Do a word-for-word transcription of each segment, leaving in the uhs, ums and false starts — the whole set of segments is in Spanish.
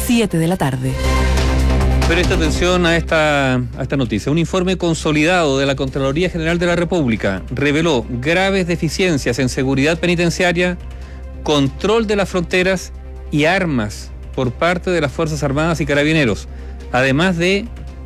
siete de la tarde. Presta atención a esta, a esta noticia. Un informe consolidado de la Contraloría General de la República reveló graves deficiencias en seguridad penitenciaria, control de las fronteras y armas por parte de las Fuerzas Armadas y Carabineros, además de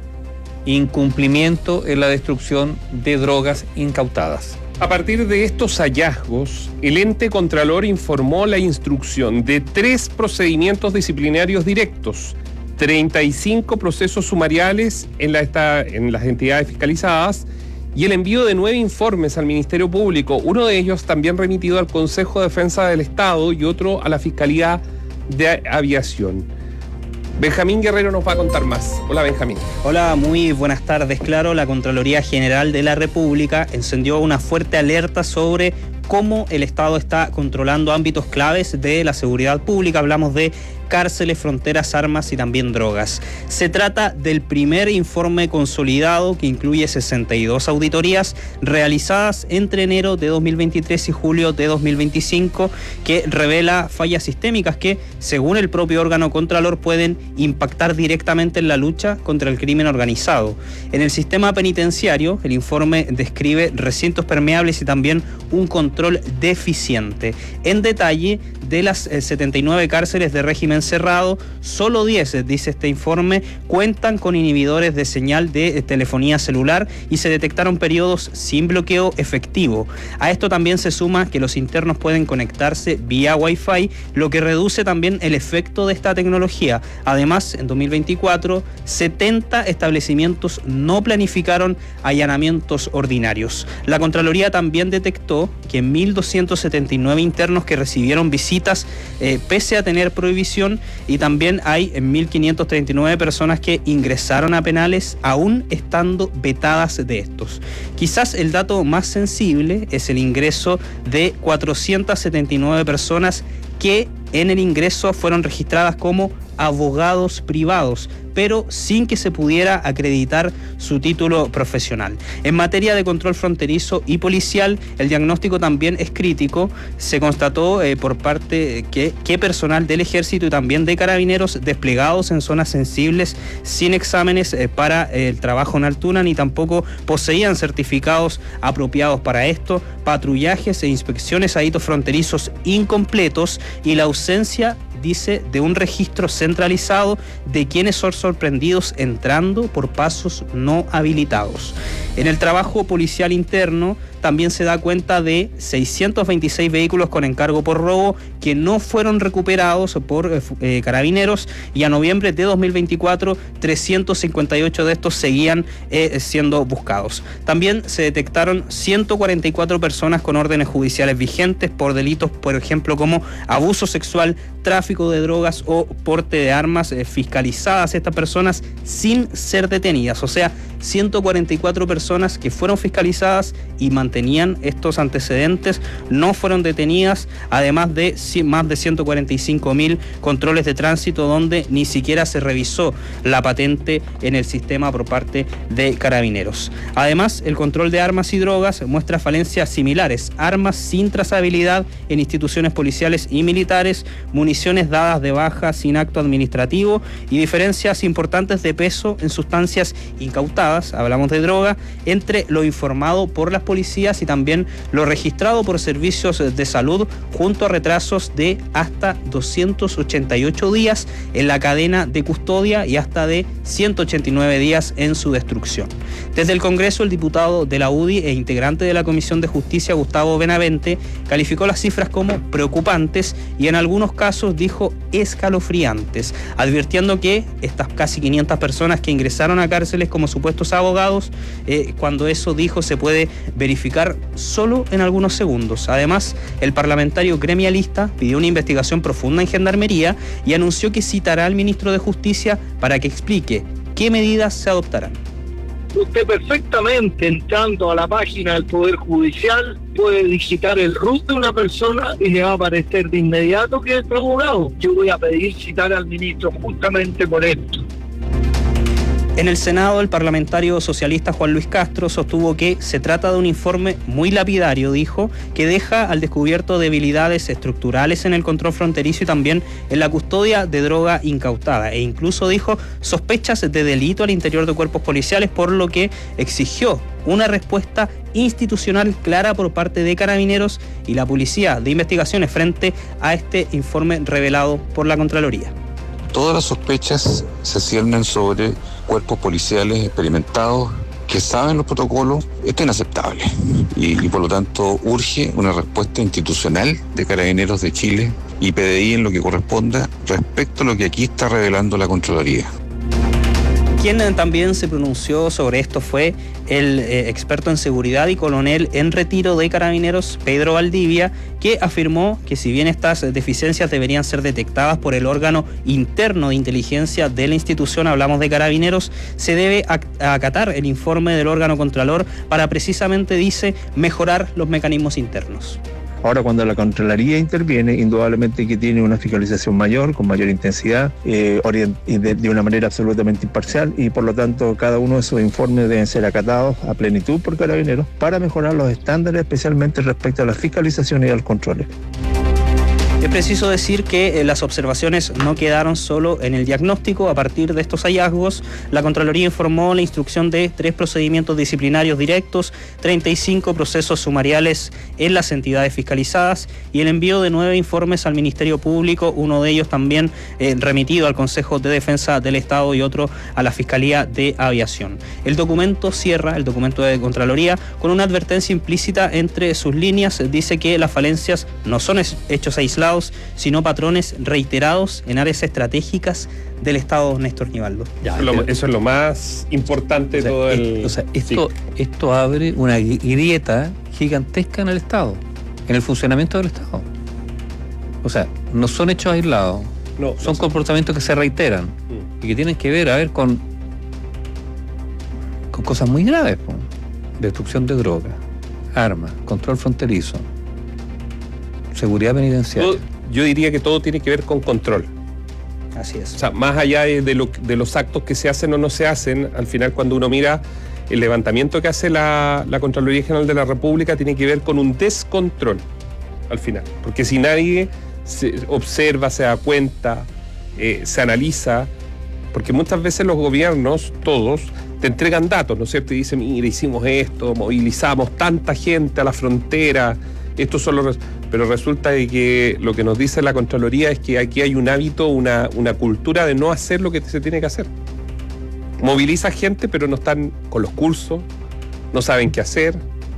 incumplimiento en la destrucción de drogas incautadas. A partir de estos hallazgos, el ente Contralor informó la instrucción de tres procedimientos disciplinarios directos, treinta y cinco procesos sumariales en, la esta, en las entidades fiscalizadas y el envío de nueve informes al Ministerio Público, uno de ellos también remitido al Consejo de Defensa del Estado y otro a la Fiscalía de Aviación. Benjamín Guerrero nos va a contar más. Hola, Benjamín. Hola, muy buenas tardes. Claro, la Contraloría General de la República encendió una fuerte alerta sobre cómo el Estado está controlando ámbitos claves de la seguridad pública. Hablamos de cárceles, fronteras, armas y también drogas. Se trata del primer informe consolidado que incluye sesenta y dos auditorías realizadas entre enero de dos mil veintitrés y julio de dos mil veinticinco, que revela fallas sistémicas que, según el propio órgano contralor, pueden impactar directamente en la lucha contra el crimen organizado. En el sistema penitenciario, el informe describe recintos permeables y también un control deficiente. En detalle, de las setenta y nueve cárceles de régimen cerrado, solo diez, dice este informe, cuentan con inhibidores de señal de telefonía celular y se detectaron periodos sin bloqueo efectivo. A esto también se suma que los internos pueden conectarse vía Wi-Fi, lo que reduce también el efecto de esta tecnología. Además, en dos mil veinticuatro, setenta establecimientos no planificaron allanamientos ordinarios. La Contraloría también detectó que mil doscientos setenta y nueve internos que recibieron visitas eh, pese a tener prohibición, y también hay mil quinientas treinta y nueve personas que ingresaron a penales aún estando vetadas de estos. Quizás el dato más sensible es el ingreso de cuatrocientas setenta y nueve personas que en el ingreso fueron registradas como abogados privados, pero sin que se pudiera acreditar su título profesional. En materia de control fronterizo y policial, el diagnóstico también es crítico. Se constató eh, por parte que, que personal del Ejército y también de Carabineros desplegados en zonas sensibles sin exámenes eh, para eh, el trabajo en altura, ni tampoco poseían certificados apropiados para esto, patrullajes e inspecciones a hitos fronterizos incompletos y la ausencia, dice, de un registro centralizado de quienes son sorprendidos entrando por pasos no habilitados. En el trabajo policial interno también se da cuenta de seiscientos veintiséis vehículos con encargo por robo que no fueron recuperados por eh, Carabineros, y a noviembre de dos mil veinticuatro trescientos cincuenta y ocho de estos seguían eh, siendo buscados. También se detectaron ciento cuarenta y cuatro personas con órdenes judiciales vigentes por delitos, por ejemplo, como abuso sexual, tráfico de drogas o porte de armas, eh, fiscalizadas estas personas sin ser detenidas. O sea, ciento cuarenta y cuatro personas que fueron fiscalizadas y mantenían estos antecedentes no fueron detenidas, además de más de ciento cuarenta y cinco mil controles de tránsito donde ni siquiera se revisó la patente en el sistema por parte de Carabineros. Además, el control de armas y drogas muestra falencias similares: armas sin trazabilidad en instituciones policiales y militares, municiones dadas de baja sin acto administrativo y diferencias importantes de peso en sustancias incautadas, hablamos de droga, entre lo informado por las policías y también lo registrado por servicios de salud, junto a retrasos de hasta doscientos ochenta y ocho días en la cadena de custodia y hasta de ciento ochenta y nueve días en su destrucción. Desde el Congreso, el diputado de la U D I e integrante de la Comisión de Justicia, Gustavo Benavente, calificó las cifras como preocupantes y en algunos casos dijo escalofriantes, advirtiendo que estas casi quinientas personas que ingresaron a cárceles como supuestos abogados, eh, cuando eso dijo se puede verificar solo en algunos segundos. Además, el parlamentario gremialista pidió una investigación profunda en Gendarmería y anunció que citará al ministro de Justicia para que explique qué medidas se adoptarán. Usted perfectamente, entrando a la página del Poder Judicial, puede digitar el R U T de una persona y le va a aparecer de inmediato que es abogado. Yo voy a pedir citar al ministro justamente por esto. En el Senado, el parlamentario socialista Juan Luis Castro sostuvo que se trata de un informe muy lapidario, dijo, que deja al descubierto debilidades estructurales en el control fronterizo y también en la custodia de droga incautada, e incluso dijo sospechas de delito al interior de cuerpos policiales, por lo que exigió una respuesta institucional clara por parte de Carabineros y la Policía de Investigaciones frente a este informe revelado por la Contraloría. Todas las sospechas se ciernen sobre cuerpos policiales experimentados que saben los protocolos. Esto es inaceptable y, y por lo tanto urge una respuesta institucional de Carabineros de Chile y P D I en lo que corresponda respecto a lo que aquí está revelando la Contraloría. Quien también se pronunció sobre esto fue el eh, experto en seguridad y coronel en retiro de Carabineros, Pedro Valdivia, que afirmó que si bien estas deficiencias deberían ser detectadas por el órgano interno de inteligencia de la institución, hablamos de Carabineros, se debe acatar el informe del órgano contralor para precisamente, dice, mejorar los mecanismos internos. Ahora, cuando la Contraloría interviene, indudablemente que tiene una fiscalización mayor, con mayor intensidad, eh, orient- de, de una manera absolutamente imparcial, y por lo tanto cada uno de esos informes deben ser acatados a plenitud por Carabineros para mejorar los estándares, especialmente respecto a las fiscalizaciones y a los controles. Es preciso decir que eh, las observaciones no quedaron solo en el diagnóstico. A partir de estos hallazgos, la Contraloría informó la instrucción de tres procedimientos disciplinarios directos, treinta y cinco procesos sumariales en las entidades fiscalizadas y el envío de nueve informes al Ministerio Público, uno de ellos también eh, remitido al Consejo de Defensa del Estado y otro a la Fiscalía de Aviación. El documento cierra, el documento de Contraloría, con una advertencia implícita entre sus líneas. Dice que las falencias no son hechos aislados, sino patrones reiterados en áreas estratégicas del Estado, Néstor Nivaldo. Ya, eso, lo, eso es lo más importante de o sea, todo el... el, o sea, esto, sí. esto abre una grieta gigantesca en el Estado, en el funcionamiento del Estado. O sea, no son hechos aislados, no, son no comportamientos que se reiteran mm. y que tienen que ver, a ver, con, con cosas muy graves, ¿no? Destrucción de drogas, armas, control fronterizo, seguridad penitenciaria. Todo, yo diría que todo tiene que ver con control. Así es. O sea, más allá de, de, lo, de los actos que se hacen o no se hacen, al final cuando uno mira el levantamiento que hace la, la Contraloría General de la República, tiene que ver con un descontrol, al final. Porque si nadie se observa, se da cuenta, eh, se analiza, porque muchas veces los gobiernos, todos, te entregan datos, ¿no es cierto? Y dicen, mira, hicimos esto, movilizamos tanta gente a la frontera, estos son los... Pero resulta de que lo que nos dice la Contraloría es que aquí hay un hábito, una, una cultura de no hacer lo que se tiene que hacer. Moviliza gente, pero no están con los cursos, no saben qué hacer.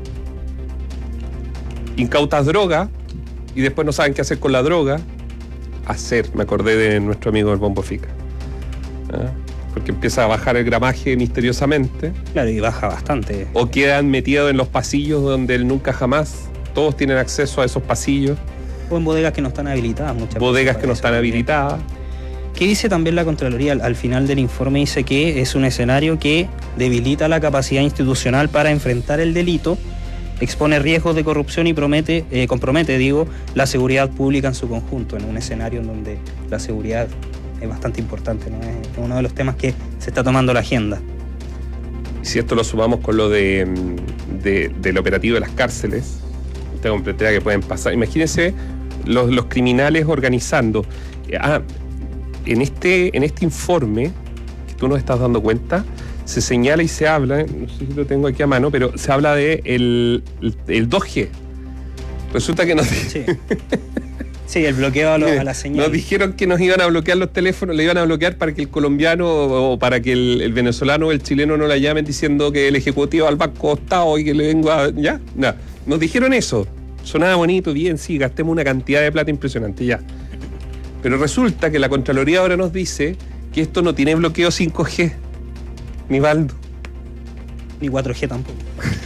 Incautas droga y después no saben qué hacer con la droga. Hacer, me acordé de nuestro amigo el Bombo Fica. ¿Ah? Porque empieza a bajar el gramaje misteriosamente. Claro, y baja bastante. O quedan metidos en los pasillos donde él nunca jamás... Todos tienen acceso a esos pasillos. O en bodegas que no están habilitadas. Muchas bodegas que no están habilitadas. ¿Qué dice también la Contraloría? Al, al final del informe dice que es un escenario que debilita la capacidad institucional para enfrentar el delito, expone riesgos de corrupción y promete, eh, compromete, digo, la seguridad pública en su conjunto, en un escenario en donde la seguridad es bastante importante, ¿no? Es uno de los temas que se está tomando la agenda. Si esto lo sumamos con lo de, de, del operativo de las cárceles, completera que pueden pasar. Imagínense los, los criminales organizando. Ah, en este, en este informe, que tú nos estás dando cuenta, se señala y se habla, no sé si lo tengo aquí a mano, pero se habla de el, el, el dos G. Resulta que nos... Sí, sí, el bloqueo a, lo, a la señal. Nos dijeron que nos iban a bloquear los teléfonos, le iban a bloquear para que el colombiano o para que el, el venezolano o el chileno no la llamen diciendo que el ejecutivo al Banco Estado y que le vengo a... ¿Ya? No. Nos dijeron eso. Sonaba bonito, bien, sí, gastemos una cantidad de plata impresionante, ya. Pero resulta que la Contraloría ahora nos dice que esto no tiene bloqueo cinco G. Nivaldo. Ni cuatro G tampoco.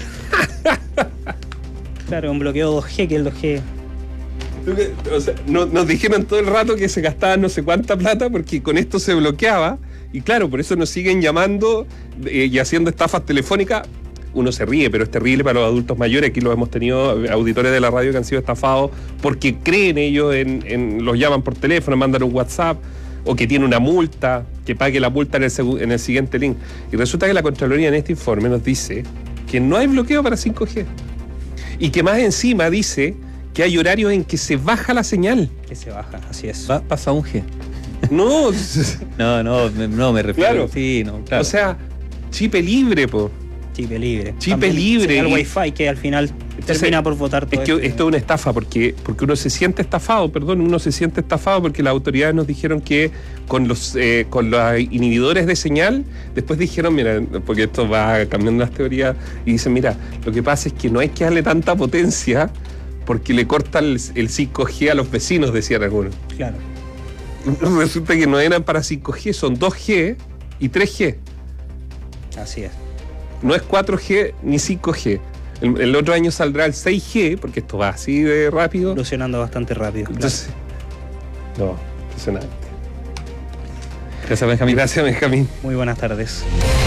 Claro, un bloqueo dos G, que el dos G... O sea, no, nos dijeron todo el rato que se gastaba no sé cuánta plata porque con esto se bloqueaba. Y claro, por eso nos siguen llamando eh, y haciendo estafas telefónicas. Uno se ríe, pero es terrible para los adultos mayores. Aquí lo hemos tenido auditores de la radio que han sido estafados porque creen ellos en, en los llaman por teléfono, mandan un WhatsApp o que tiene una multa. que pague la multa en el, segu- en el siguiente link. Y resulta que la Contraloría en este informe nos dice que no hay bloqueo para cinco G. Y que más encima dice que hay horarios en que se baja la señal. Que se baja, así es. Va- pasa un G. No, No, no, me- no me refiero. Claro. Sí, no, claro. o sea, chipe libre, po. Chip libre. Chip También libre. señal Y- Wi-Fi que al final Entonces, termina por votar todo Es que este- esto es una estafa porque, porque uno se siente estafado, perdón, uno se siente estafado porque las autoridades nos dijeron que con los eh, con los inhibidores de señal, después dijeron, mira, porque esto va cambiando las teorías, y dicen, mira, lo que pasa es que no hay que darle tanta potencia porque le corta el, el cinco G a los vecinos, decían algunos. Claro. Resulta que no eran para cinco G, son dos G y tres G. Así es. No es cuatro G ni cinco G. El, el otro año saldrá el seis G, porque esto va así de rápido. Evolucionando bastante rápido. claro. Entonces, no, impresionante. Gracias, Benjamín. Gracias, Benjamín. Muy buenas tardes.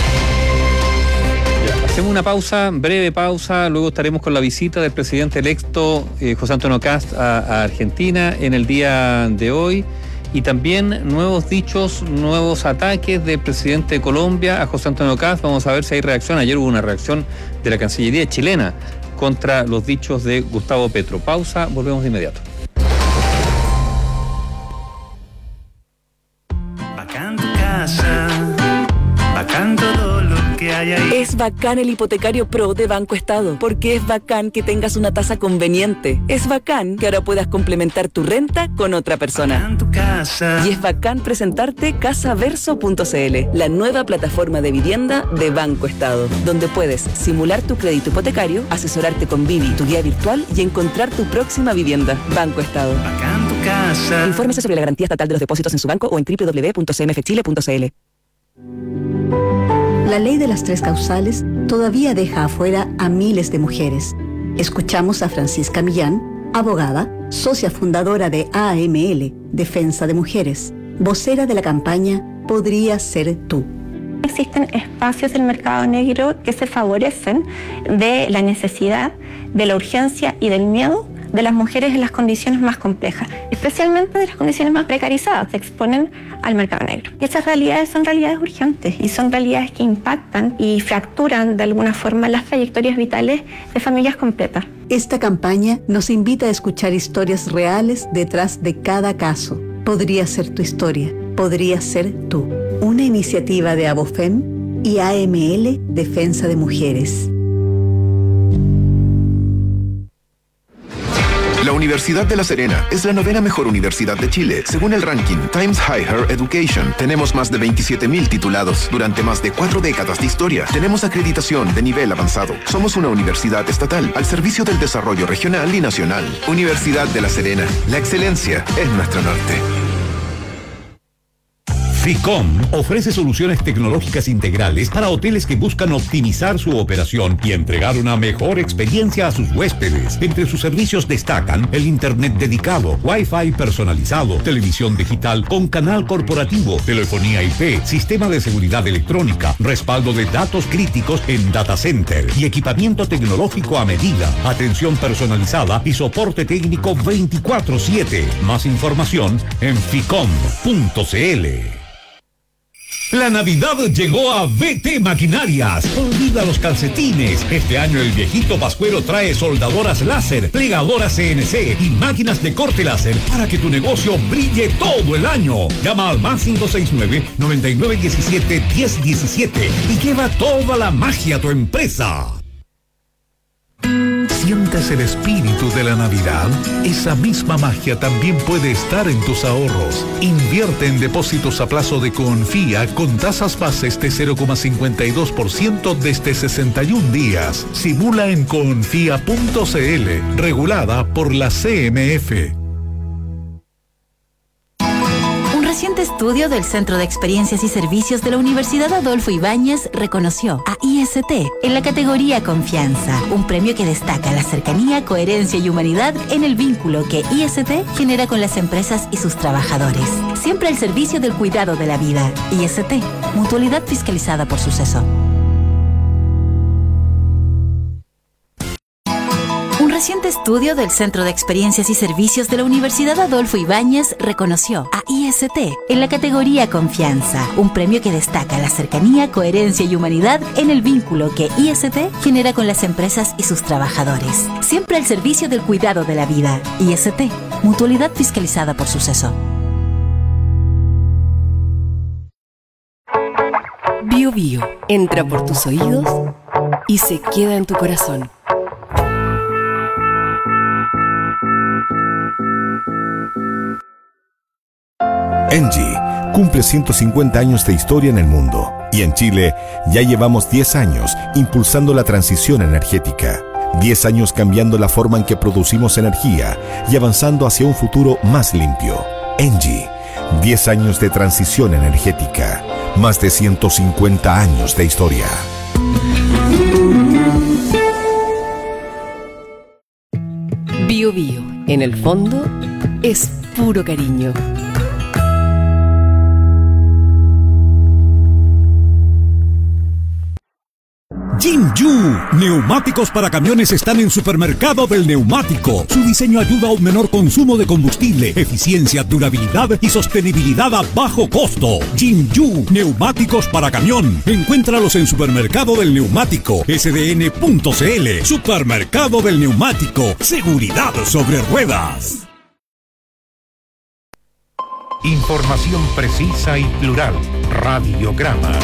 Hacemos una pausa, breve pausa, luego estaremos con la visita del presidente electo eh, José Antonio Kast a, a Argentina en el día de hoy, y también nuevos dichos, nuevos ataques del presidente de Colombia a José Antonio Kast. Vamos a ver si hay reacción. Ayer hubo una reacción de la Cancillería chilena contra los dichos de Gustavo Petro. Pausa, volvemos de inmediato. Bacán tu casa, bacán todo lo que hay ahí. Es bacán el hipotecario Pro de Banco Estado, porque es bacán que tengas una tasa conveniente. Es bacán que ahora puedas complementar tu renta con otra persona. Bacán tu casa. Y es bacán presentarte casaverso punto c l, la nueva plataforma de vivienda de Banco Estado, donde puedes simular tu crédito hipotecario, asesorarte con Vivi, tu guía virtual, y encontrar tu próxima vivienda. Banco Estado. Bacán tu casa. Infórmese sobre la garantía estatal de los depósitos en su banco o en doble u doble u doble u punto c m f chile punto c l. La ley de las tres causales todavía deja afuera a miles de mujeres. Escuchamos a Francisca Millán, abogada, socia fundadora de A M L, Defensa de Mujeres, vocera de la campaña Podría Ser Tú. Existen espacios del mercado negro que se favorecen de la necesidad, de la urgencia y del miedo de las mujeres en las condiciones más complejas, especialmente de las condiciones más precarizadas, se exponen al mercado negro. Y esas realidades son realidades urgentes y son realidades que impactan y fracturan de alguna forma las trayectorias vitales de familias completas. Esta campaña nos invita a escuchar historias reales detrás de cada caso. Podría ser tu historia, podría ser tú. Una iniciativa de Abofem y A M L Defensa de Mujeres. La Universidad de La Serena es la novena mejor universidad de Chile, según el ranking Times Higher Education. Tenemos más de veintisiete mil titulados durante más de cuatro décadas de historia. Tenemos acreditación de nivel avanzado. Somos una universidad estatal al servicio del desarrollo regional y nacional. Universidad de La Serena. La excelencia es nuestro norte. Ficom ofrece soluciones tecnológicas integrales para hoteles que buscan optimizar su operación y entregar una mejor experiencia a sus huéspedes. Entre sus servicios destacan el internet dedicado, Wi-Fi personalizado, televisión digital con canal corporativo, telefonía I P, sistema de seguridad electrónica, respaldo de datos críticos en data center y equipamiento tecnológico a medida, atención personalizada y soporte técnico veinticuatro siete. Más información en ficom punto c l. La Navidad llegó a B T Maquinarias. Olvida los calcetines. Este año el viejito pascuero trae soldadoras láser, plegadoras C N C y máquinas de corte láser para que tu negocio brille todo el año. Llama al más cinco seis nueve, noventa y nueve diecisiete, diez diecisiete y lleva toda la magia a tu empresa. ¿Sientes el espíritu de la Navidad? Esa misma magia también puede estar en tus ahorros. Invierte en depósitos a plazo de Confía con tasas bases de cero coma cincuenta y dos por ciento desde sesenta y un días. Simula en confía punto c l, regulada por la C M F. Un reciente estudio del Centro de Experiencias y Servicios de la Universidad Adolfo Ibáñez reconoció a I S T en la categoría Confianza, un premio que destaca la cercanía, coherencia y humanidad en el vínculo que I S T genera con las empresas y sus trabajadores. Siempre al servicio del cuidado de la vida. I S T, mutualidad fiscalizada por Suceso. reciente estudio del Centro de Experiencias y Servicios de la Universidad Adolfo Ibáñez reconoció a I S T en la categoría Confianza, un premio que destaca la cercanía, coherencia y humanidad en el vínculo que I S T genera con las empresas y sus trabajadores. Siempre al servicio del cuidado de la vida. I S T, mutualidad fiscalizada por Suceso. Bio Bio entra por tus oídos y se queda en tu corazón. Engie cumple ciento cincuenta años de historia en el mundo y en Chile ya llevamos diez años impulsando la transición energética. diez años cambiando la forma en que producimos energía y avanzando hacia un futuro más limpio. Engie, diez años de transición energética, más de ciento cincuenta años de historia. Bio Bio, en el fondo, es puro cariño. Jinju, neumáticos para camiones están en Supermercado del Neumático. Su diseño ayuda a un menor consumo de combustible, eficiencia, durabilidad y sostenibilidad a bajo costo. Jinju, neumáticos para camión. Encuéntralos en Supermercado del Neumático, S D N punto C L. Supermercado del Neumático, seguridad sobre ruedas. Información precisa y plural. Radiograma.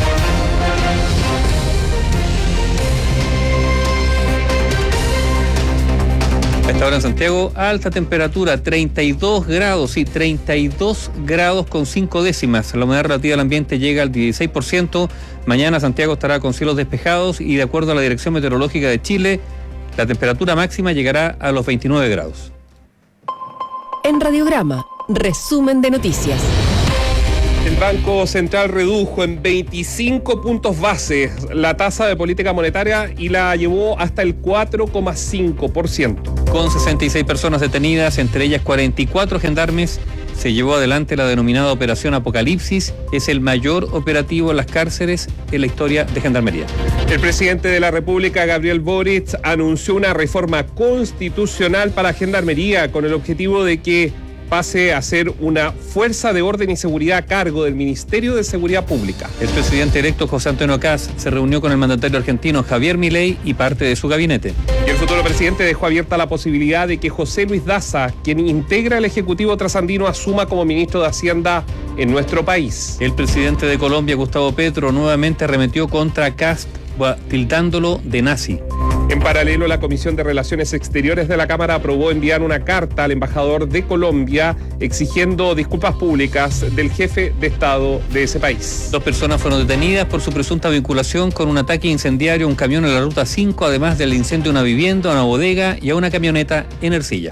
A esta hora en Santiago, alta temperatura, treinta y dos grados y treinta y dos grados con cinco décimas. La humedad relativa del ambiente llega al dieciséis por ciento. Mañana Santiago estará con cielos despejados y de acuerdo a la Dirección Meteorológica de Chile, la temperatura máxima llegará a los veintinueve grados. En Radiograma, resumen de noticias. El Banco Central redujo en veinticinco puntos base la tasa de política monetaria y la llevó hasta el cuatro coma cinco por ciento. Con sesenta y seis personas detenidas, entre ellas cuarenta y cuatro gendarmes, se llevó adelante la denominada Operación Apocalipsis. Es el mayor operativo en las cárceles en la historia de Gendarmería. El presidente de la República, Gabriel Boric, anunció una reforma constitucional para Gendarmería con el objetivo de que pase a ser una fuerza de orden y seguridad a cargo del Ministerio de Seguridad Pública. El presidente electo José Antonio Kast se reunió con el mandatario argentino Javier Milei y parte de su gabinete. Y el futuro presidente dejó abierta la posibilidad de que José Luis Daza, quien integra el Ejecutivo trasandino, asuma como ministro de Hacienda en nuestro país. El presidente de Colombia, Gustavo Petro, nuevamente arremetió contra Kast, tildándolo de nazi. En paralelo, la Comisión de Relaciones Exteriores de la Cámara aprobó enviar una carta al embajador de Colombia exigiendo disculpas públicas del jefe de Estado de ese país. Dos personas fueron detenidas por su presunta vinculación con un ataque incendiario a un camión en la Ruta cinco, además del incendio a una vivienda, a una bodega y a una camioneta en Ercilla.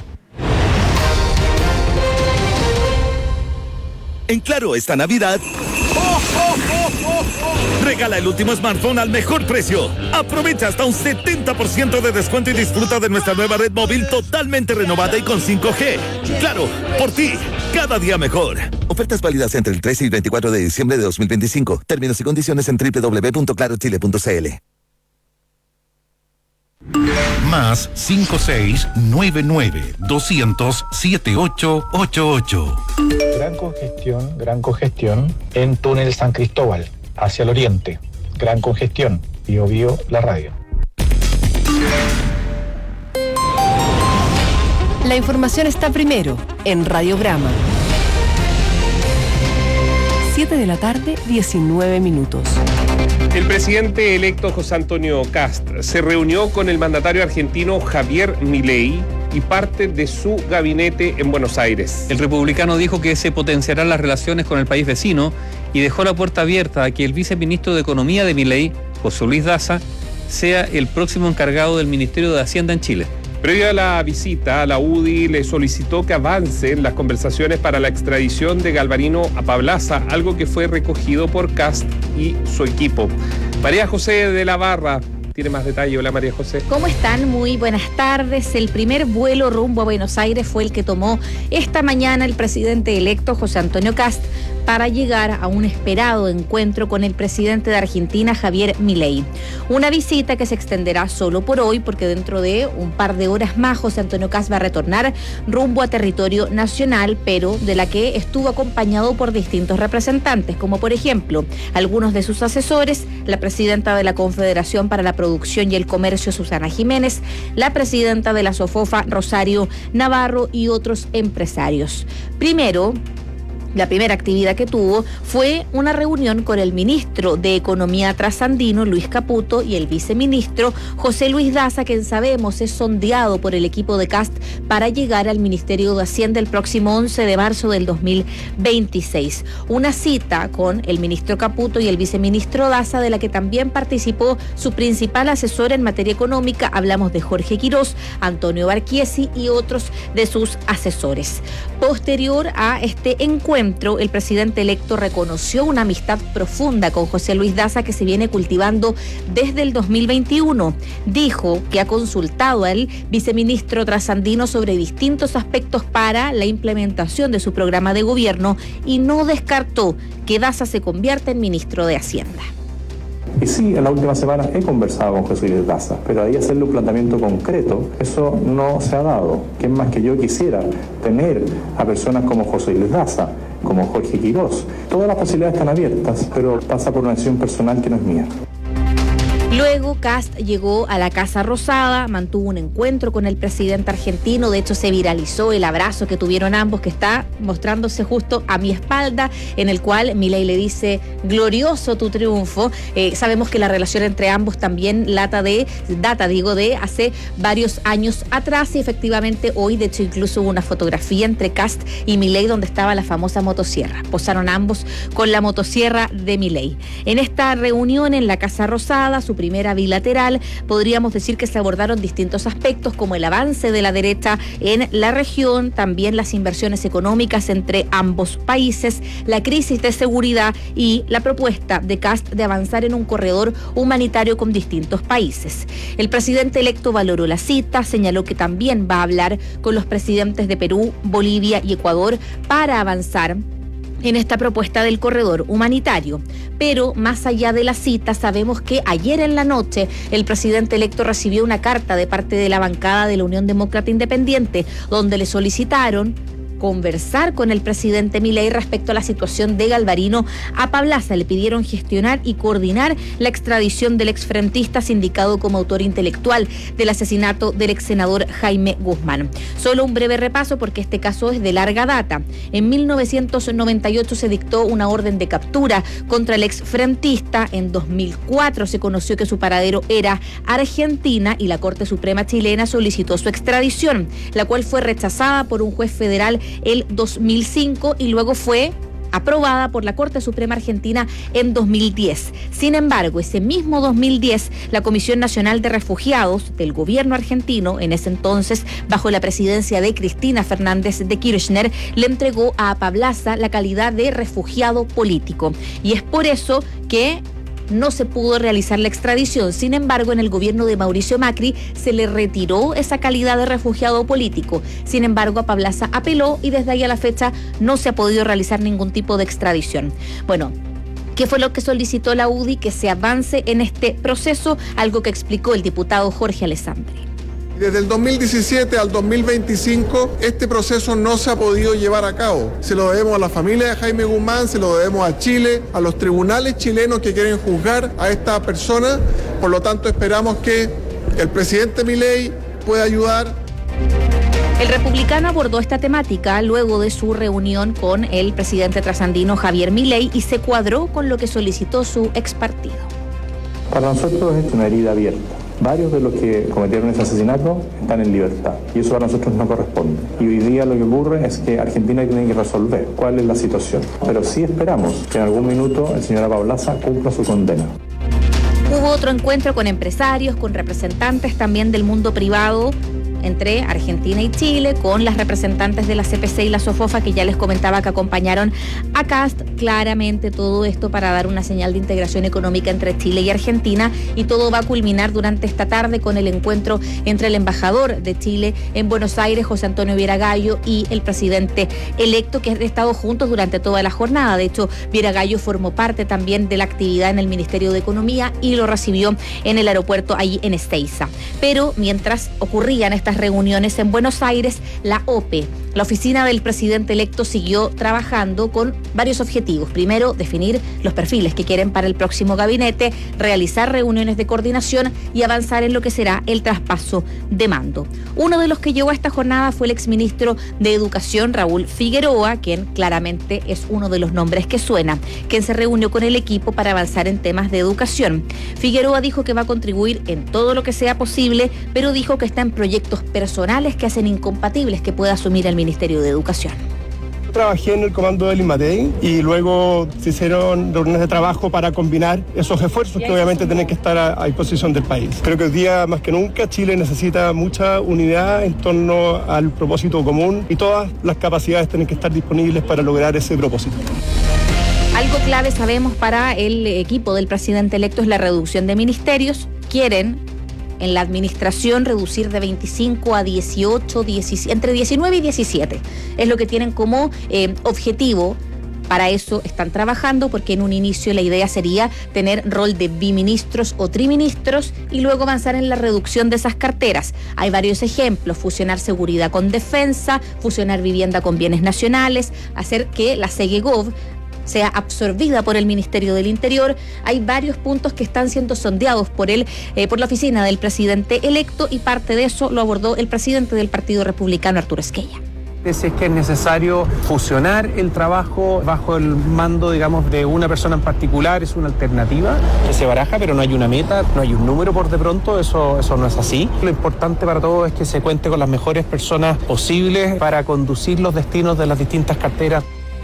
En Claro, esta Navidad, ¡oh, oh, oh, oh, oh! Regala el último smartphone al mejor precio. Aprovecha hasta un setenta por ciento de descuento y disfruta de nuestra nueva red móvil totalmente renovada y con cinco G. Claro, por ti, cada día mejor. Ofertas válidas entre el trece y veinticuatro de diciembre de dos mil veinticinco. Términos y condiciones en doble u doble u doble u punto claro chile punto c l. Más cinco seis nueve nueve doscientos siete ocho ocho ocho. Gran congestión, gran congestión en túnel San Cristóbal, hacia el oriente. Gran congestión. Bio Bio, la radio. La información está primero en Radiograma. siete de la tarde, diecinueve minutos. El presidente electo José Antonio Kast se reunió con el mandatario argentino Javier Milei y parte de su gabinete en Buenos Aires. El republicano dijo que se potenciarán las relaciones con el país vecino y dejó la puerta abierta a que el viceministro de Economía de Milei, José Luis Daza, sea el próximo encargado del Ministerio de Hacienda en Chile. Previo a la visita, la U D I le solicitó que avancen las conversaciones para la extradición de Galvarino a Pablaza, algo que fue recogido por Kast y su equipo. María José de la Barra tiene más detalle. Hola, María José. ¿Cómo están? Muy buenas tardes. El primer vuelo rumbo a Buenos Aires fue el que tomó esta mañana el presidente electo José Antonio Kast para llegar a un esperado encuentro con el presidente de Argentina, Javier Milei. Una visita que se extenderá solo por hoy, porque dentro de un par de horas más José Antonio Kast va a retornar rumbo a territorio nacional, pero de la que estuvo acompañado por distintos representantes, como por ejemplo algunos de sus asesores, la presidenta de la Confederación para la Producción y el Comercio, Susana Jiménez, la presidenta de la SOFOFA, Rosario Navarro, y otros empresarios. Primero, la primera actividad que tuvo fue una reunión con el ministro de Economía trasandino, Luis Caputo, y el viceministro José Luis Daza, quien sabemos es sondeado por el equipo de Kast para llegar al Ministerio de Hacienda el próximo once de marzo del dos mil veintiséis. Una cita con el ministro Caputo y el viceministro Daza, de la que también participó su principal asesor en materia económica. Hablamos de Jorge Quirós, Antonio Barchiesi y otros de sus asesores. Posterior a este encuentro, el presidente electo reconoció una amistad profunda con José Luis Daza que se viene cultivando desde el dos mil veintiuno. Dijo que ha consultado al viceministro trasandino sobre distintos aspectos para la implementación de su programa de gobierno y no descartó que Daza se convierta en ministro de Hacienda. Y sí, en la última semana he conversado con José Luis Daza, pero ahí hacerle un planteamiento concreto, eso no se ha dado. ¿Qué más que yo quisiera tener a personas como José Luis Daza, como Jorge Quirós? Todas las posibilidades están abiertas, pero pasa por una decisión personal que no es mía. Luego, Kast llegó a la Casa Rosada, mantuvo un encuentro con el presidente argentino. De hecho, se viralizó el abrazo que tuvieron ambos, que está mostrándose justo a mi espalda, en el cual Milei le dice: glorioso tu triunfo. Eh, sabemos que la relación entre ambos también lata de, data, digo, de hace varios años atrás, y efectivamente hoy, de hecho, incluso hubo una fotografía entre Kast y Milei donde estaba la famosa motosierra. Posaron ambos con la motosierra de Milei. En esta reunión en la Casa Rosada, su primera bilateral, podríamos decir que se abordaron distintos aspectos como el avance de la derecha en la región, también las inversiones económicas entre ambos países, la crisis de seguridad y la propuesta de Kast de avanzar en un corredor humanitario con distintos países. El presidente electo valoró la cita, señaló que también va a hablar con los presidentes de Perú, Bolivia y Ecuador para avanzar en esta propuesta del corredor humanitario. Pero más allá de la cita, sabemos que ayer en la noche el presidente electo recibió una carta de parte de la bancada de la Unión Demócrata Independiente, donde le solicitaron conversar con el presidente Milei respecto a la situación de Galvarino Apablaza. Le pidieron gestionar y coordinar la extradición del exfrentista sindicado como autor intelectual del asesinato del ex senador Jaime Guzmán. Solo un breve repaso, porque este caso es de larga data. En mil novecientos noventa y ocho se dictó una orden de captura contra el exfrentista. En dos mil cuatro se conoció que su paradero era Argentina y la Corte Suprema chilena solicitó su extradición, la cual fue rechazada por un juez federal el dos mil cinco y luego fue aprobada por la Corte Suprema Argentina en dos mil diez. Sin embargo, ese mismo dos mil diez, la Comisión Nacional de Refugiados del gobierno argentino, en ese entonces bajo la presidencia de Cristina Fernández de Kirchner, le entregó a Apablaza la calidad de refugiado político. Y es por eso que no se pudo realizar la extradición. Sin embargo, en el gobierno de Mauricio Macri se le retiró esa calidad de refugiado político. Sin embargo, Apablaza apeló y desde ahí a la fecha no se ha podido realizar ningún tipo de extradición. Bueno, ¿qué fue lo que solicitó la U D I? Que se avance en este proceso, algo que explicó el diputado Jorge Alessandri. Desde el dos mil diecisiete al dos mil veinticinco, este proceso no se ha podido llevar a cabo. Se lo debemos a la familia de Jaime Guzmán, se lo debemos a Chile, a los tribunales chilenos que quieren juzgar a esta persona. Por lo tanto, esperamos que el presidente Milei pueda ayudar. El republicano abordó esta temática luego de su reunión con el presidente trasandino Javier Milei y se cuadró con lo que solicitó su ex partido. Para nosotros es una herida abierta. Varios de los que cometieron ese asesinato están en libertad y eso para nosotros no corresponde. Y hoy día lo que ocurre es que Argentina tiene que resolver cuál es la situación. Pero sí esperamos que en algún minuto el señor Apablaza cumpla su condena. Hubo otro encuentro con empresarios, con representantes también del mundo privado, entre Argentina y Chile, con las representantes de la C P C y la SOFOFA, que ya les comentaba que acompañaron a Kast. Claramente todo esto para dar una señal de integración económica entre Chile y Argentina, y todo va a culminar durante esta tarde con el encuentro entre el embajador de Chile en Buenos Aires, José Antonio Vieragallo, y el presidente electo, que han estado juntos durante toda la jornada. De hecho, Vieragallo formó parte también de la actividad en el Ministerio de Economía y lo recibió en el aeropuerto allí en Ezeiza. Pero mientras ocurrían estas reuniones en Buenos Aires, la O P E, la oficina del presidente electo, siguió trabajando con varios objetivos. Primero, definir los perfiles que quieren para el próximo gabinete, realizar reuniones de coordinación y avanzar en lo que será el traspaso de mando. Uno de los que llegó a esta jornada fue el exministro de Educación, Raúl Figueroa, quien claramente es uno de los nombres que suena, quien se reunió con el equipo para avanzar en temas de educación. Figueroa dijo que va a contribuir en todo lo que sea posible, pero dijo que está en proyectos personales que hacen incompatibles que pueda asumir el Ministerio de Educación. Trabajé en el comando del INMATEI y luego se hicieron reuniones de trabajo para combinar esos esfuerzos que obviamente tienen que estar a, a disposición del país. Creo que hoy día más que nunca Chile necesita mucha unidad en torno al propósito común, y todas las capacidades tienen que estar disponibles para lograr ese propósito. Algo clave sabemos para el equipo del presidente electo es la reducción de ministerios. Quieren en la administración reducir de veinticinco a dieciocho, diecisiete, entre diecinueve y diecisiete. Es lo que tienen como eh, objetivo. Para eso están trabajando, porque en un inicio la idea sería tener rol de biministros o triministros y luego avanzar en la reducción de esas carteras. Hay varios ejemplos: fusionar seguridad con defensa, fusionar vivienda con bienes nacionales, hacer que la SEGEGOV sea absorbida por el Ministerio del Interior. Hay varios puntos que están siendo sondeados por el, eh, por la oficina del presidente electo, y parte de eso lo abordó el presidente del Partido Republicano, Arturo Esquella. Si es que es necesario fusionar el trabajo bajo el mando, digamos, de una persona en particular, es una alternativa que se baraja, pero no hay una meta, no hay un número por de pronto, eso, eso no es así. Lo importante para todos es que se cuente con las mejores personas posibles para conducir los destinos de las distintas carteras.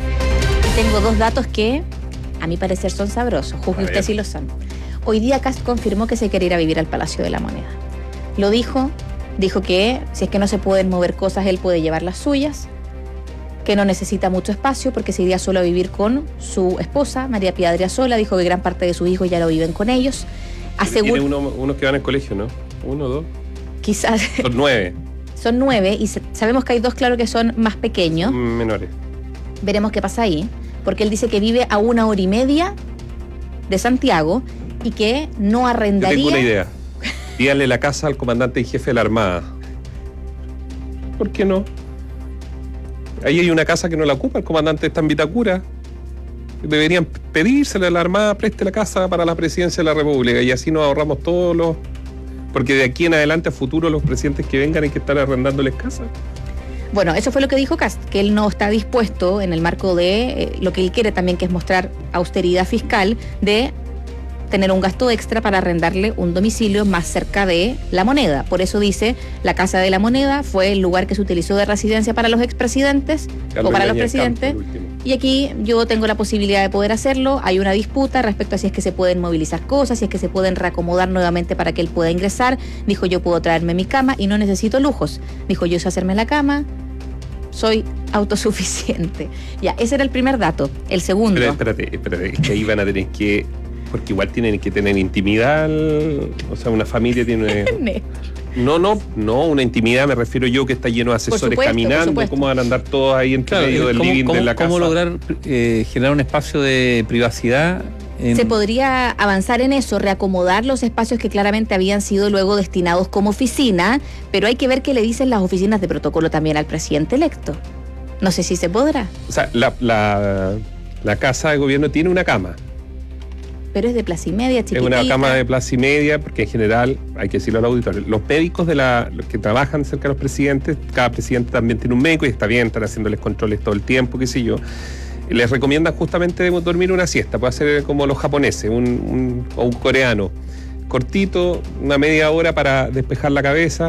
Tengo dos datos que, a mi parecer, son sabrosos. Juzgue usted si lo son. Hoy día Kast confirmó que se quiere ir a vivir al Palacio de la Moneda. Lo dijo, dijo que si es que no se pueden mover cosas, él puede llevar las suyas, que no necesita mucho espacio porque se iría solo a vivir con su esposa, María Pía Adriasola. Dijo que gran parte de sus hijos ya lo viven con ellos. Asegura... Tiene uno, unos que van al colegio, ¿no? Uno, dos. Quizás. Son nueve. Son nueve, y sabemos que hay dos, claro, que son más pequeños. Menores. Veremos qué pasa ahí, porque él dice que vive a una hora y media de Santiago y que no arrendaría... Yo tengo una idea. Díganle la casa al comandante y jefe de la Armada. ¿Por qué no? Ahí hay una casa que no la ocupa, el comandante está en Vitacura. Deberían pedírsele a la Armada, preste la casa para la presidencia de la República, y así nos ahorramos todos los... Porque de aquí en adelante, a futuro, los presidentes que vengan hay que estar arrendándoles casas. Bueno, eso fue lo que dijo Kast, que él no está dispuesto, en el marco de eh, lo que él quiere también, que es mostrar austeridad fiscal, de tener un gasto extra para arrendarle un domicilio más cerca de La Moneda. Por eso dice, la Casa de La Moneda fue el lugar que se utilizó de residencia para los expresidentes Carlos o para los presidentes. Y aquí yo tengo la posibilidad de poder hacerlo. Hay una disputa respecto a si es que se pueden movilizar cosas, si es que se pueden reacomodar nuevamente para que él pueda ingresar. Dijo, yo puedo traerme mi cama y no necesito lujos. Dijo, yo sé hacerme la cama, soy autosuficiente. Ya, ese era el primer dato. El segundo... Pero espérate, espérate, es que ahí van a tener que... Porque igual tienen que tener intimidad, o sea, una familia tiene... No, no, no, una intimidad me refiero yo, que está lleno de asesores supuesto, caminando, cómo van a andar todos ahí entre claro, medio del ¿cómo, living cómo, de la casa. ¿Cómo lograr eh, generar un espacio de privacidad? En... Se podría avanzar en eso, reacomodar los espacios que claramente habían sido luego destinados como oficina, pero hay que ver qué le dicen las oficinas de protocolo también al presidente electo. No sé si se podrá. O sea, la, la, la casa de gobierno tiene una cama. Pero es de plaza y media, chiquitita. Es una cama de plaza y media, porque en general, hay que decirlo al auditorio, los médicos de la, los que trabajan cerca de los presidentes, cada presidente también tiene un médico y está bien, están haciéndoles controles todo el tiempo, qué sé yo. Les recomiendan justamente dormir una siesta, puede ser como los japoneses, un, un, o un coreano, cortito, una media hora para despejar la cabeza,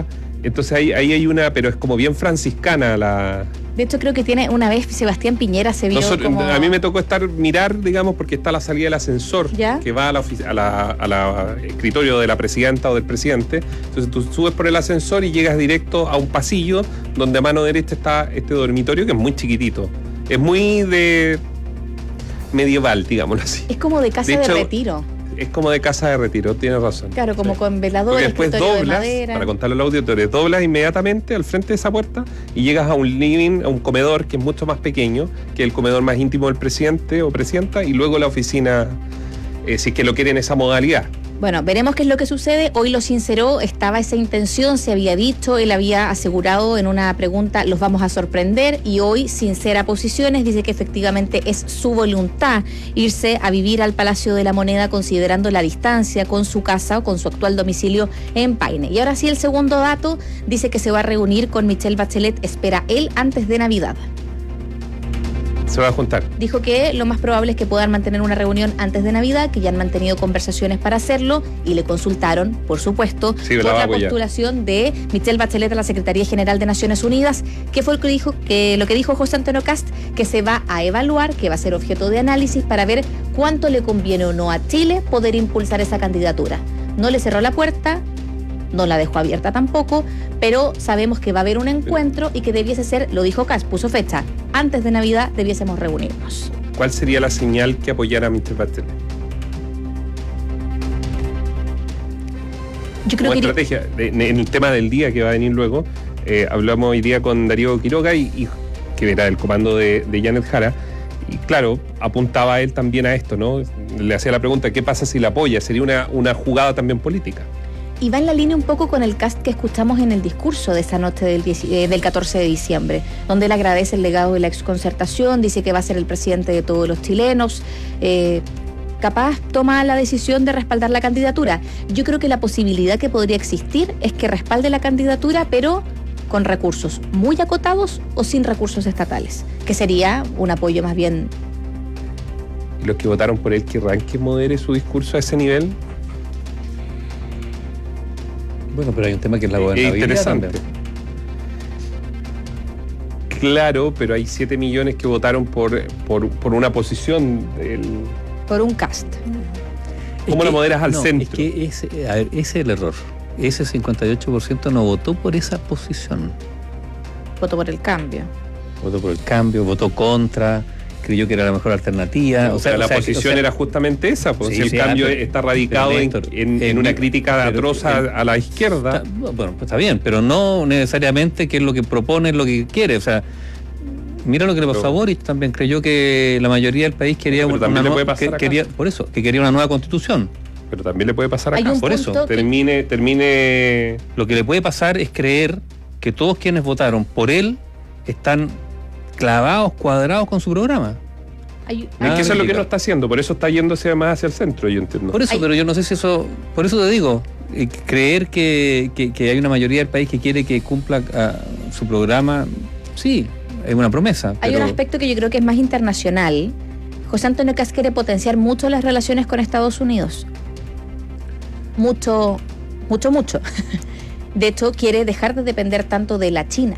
Entonces ahí, ahí hay una, pero es como bien franciscana la... De hecho, creo que tiene una vez Sebastián Piñera se vio Nosotros, como... A mí me tocó estar mirar, digamos, porque está la salida del ascensor ¿Ya? que va a la, ofici- a la, a la escritorio de la presidenta o del presidente. Entonces tú subes por el ascensor y llegas directo a un pasillo donde a mano derecha está este dormitorio que es muy chiquitito. Es muy de medieval, digámoslo así. Es como de casa De de, hecho, retiro. Es como de casa de retiro, tienes razón. Claro, como Sí. con velador, Porque después escritorio de doblas, madera. para contarlo a los auditores, doblas inmediatamente al frente de esa puerta y llegas a un living, a un comedor que es mucho más pequeño, que el comedor más íntimo del presidente o presidenta, y luego la oficina, eh, si es que lo quieren esa modalidad. Bueno, veremos qué es lo que sucede. Hoy lo sinceró, estaba esa intención, se había dicho, él había asegurado en una pregunta, los vamos a sorprender, y hoy sincera posiciones, dice que efectivamente es su voluntad irse a vivir al Palacio de la Moneda considerando la distancia con su casa o con su actual domicilio en Paine. Y ahora sí, el segundo dato, dice que se va a reunir con Michelle Bachelet, espera él, antes de Navidad. Se va a juntar. Dijo que lo más probable es que puedan mantener una reunión antes de Navidad, que ya han mantenido conversaciones para hacerlo y le consultaron, por supuesto, Sí, por la va a la apoyar. postulación de Michelle Bachelet a la Secretaría General de Naciones Unidas, que fue lo que dijo, que lo que dijo José Antonio Kast, que se va a evaluar, que va a ser objeto de análisis para ver cuánto le conviene o no a Chile poder impulsar esa candidatura. No le cerró la puerta, no la dejó abierta tampoco, pero sabemos que va a haber un encuentro y que debiese ser, lo dijo Kast, puso fecha, antes de Navidad debiésemos reunirnos. ¿Cuál sería la señal que apoyara a mister Bachelet? Yo creo Como que estrategia, de- en el tema del día que va a venir luego, eh, hablamos hoy día con Darío Quiroga, y, y que era el comando de, de Janet Jara, y claro, apuntaba él también a esto, ¿no? Le hacía la pregunta, ¿qué pasa si la apoya? Sería una, una jugada también política. Y va en la línea un poco con el cast que escuchamos en el discurso de esa noche del, diez eh, del catorce de diciembre, donde él agradece el legado de la exconcertación, dice que va a ser el presidente de todos los chilenos, eh, capaz toma la decisión de respaldar la candidatura. Yo creo que la posibilidad que podría existir es que respalde la candidatura, pero con recursos muy acotados o sin recursos estatales, que sería un apoyo más bien... Y los que votaron por él, querrán que modere su discurso a ese nivel. Bueno, pero hay un tema que es la Es gobernabilidad interesante. también. Claro, pero hay siete millones que votaron por, por, por una posición del... por un cast. ¿Cómo Es lo que- moderas al no, centro? Es que ese, a ver, ese es el error. Ese cincuenta y ocho por ciento no votó por esa posición. Voto por el cambio. Votó por el cambio, votó contra, creyó que era la mejor alternativa. O sea, la o sea, posición o sea, era justamente esa, pues Sí, si el sí, cambio ah, pero- está radicado pero, en, Néstor, en- en en- una crítica pero- atroz a, a la izquierda. Está- bueno, pues está bien, pero no necesariamente que es lo que propone, es lo que quiere. O sea, mira lo que le pasó Pero- a Boric, también creyó que la mayoría del país quería Pero una, también le nueva- puede pasar que- acá. quería, por eso, que quería una nueva constitución. Pero también le puede pasar Hay acá. un Por eso, punto que- Termine, termine. Lo que le puede pasar es creer que todos quienes votaron por él están clavados, cuadrados con su programa. Hay- Es Nada que eso es lo que crítica. no está haciendo, por eso está yéndose más hacia el centro, yo entiendo. Por eso, Hay- pero yo no sé si eso, por eso te digo, eh, creer que, que- que hay una mayoría del país que quiere que cumpla ah, su programa, sí, es una promesa. Hay pero un aspecto que yo creo que es más internacional. José Antonio Kast quiere potenciar mucho las relaciones con Estados Unidos. Mucho, mucho, mucho. De hecho, quiere dejar de depender tanto de la China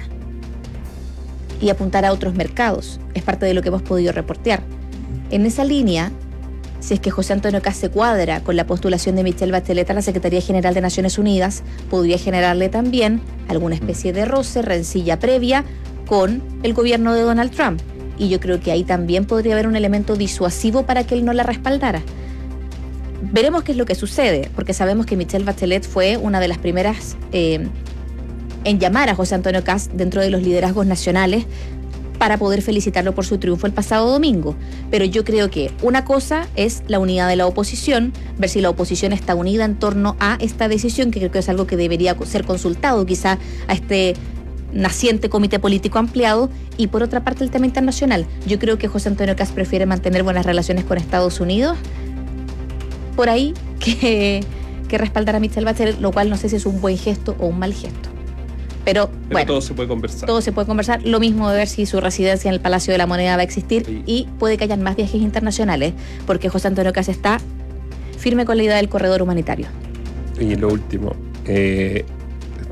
y apuntar a otros mercados. Es parte de lo que hemos podido reportear. En esa línea, si es que José Antonio Kast se cuadra con la postulación de Michelle Bachelet a la Secretaría General de Naciones Unidas, podría generarle también alguna especie de roce, rencilla previa con el gobierno de Donald Trump. Y yo creo que ahí también podría haber un elemento disuasivo para que él no la respaldara. Veremos qué es lo que sucede, porque sabemos que Michelle Bachelet fue una de las primeras eh, en llamar a José Antonio Kast dentro de los liderazgos nacionales para poder felicitarlo por su triunfo el pasado domingo. Pero yo creo que una cosa es la unidad de la oposición, ver si la oposición está unida en torno a esta decisión, que creo que es algo que debería ser consultado quizá a este naciente comité político ampliado, y por otra parte el tema internacional. Yo creo que José Antonio Kast prefiere mantener buenas relaciones con Estados Unidos por ahí que, que respaldar a Michelle Bachelet, lo cual no sé si es un buen gesto o un mal gesto. Pero, Pero bueno, todo se puede conversar. todo se puede conversar. Lo mismo de ver si su residencia en el Palacio de la Moneda va a existir, Sí. y puede que hayan más viajes internacionales, porque José Antonio Kast está firme con la idea del corredor humanitario. Y lo último, eh,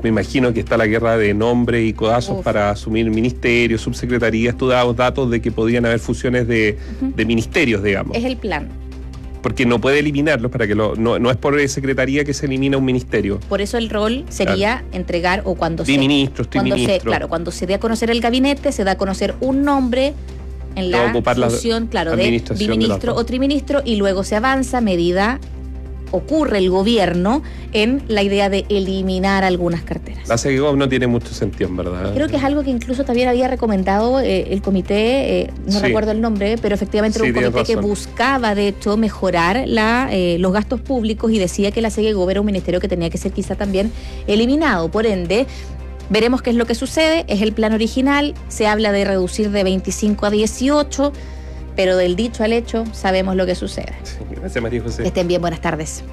Me imagino que está la guerra de nombres y codazos Uf. para asumir ministerios, subsecretarías. Tú dabas datos de que podían haber fusiones de, uh-huh. de ministerios, digamos. Es el plan. Porque no puede eliminarlos, para que lo, no, no es por secretaría que se elimina un ministerio. Por eso el rol sería claro. entregar, o cuando se... ministros, cuando ministro. se Claro, cuando se dé a conocer el gabinete, se da a conocer un nombre en la función, claro, de biministro o triministro, y luego se avanza a medida ocurre el gobierno en la idea de eliminar algunas carteras. La SEGOV no tiene mucho sentido, en verdad. Creo que es algo que incluso también había recomendado eh, el comité, eh, no sí. recuerdo el nombre, pero efectivamente sí, era un comité razón. que buscaba, de hecho, mejorar la, eh, los gastos públicos, y decía que la SEGOV era un ministerio que tenía que ser quizá también eliminado. Por ende, veremos qué es lo que sucede. Es el plan original, se habla de reducir de veinticinco a dieciocho, pero del dicho al hecho sabemos lo que sucede. Sí, gracias, María José. Que estén bien, buenas tardes.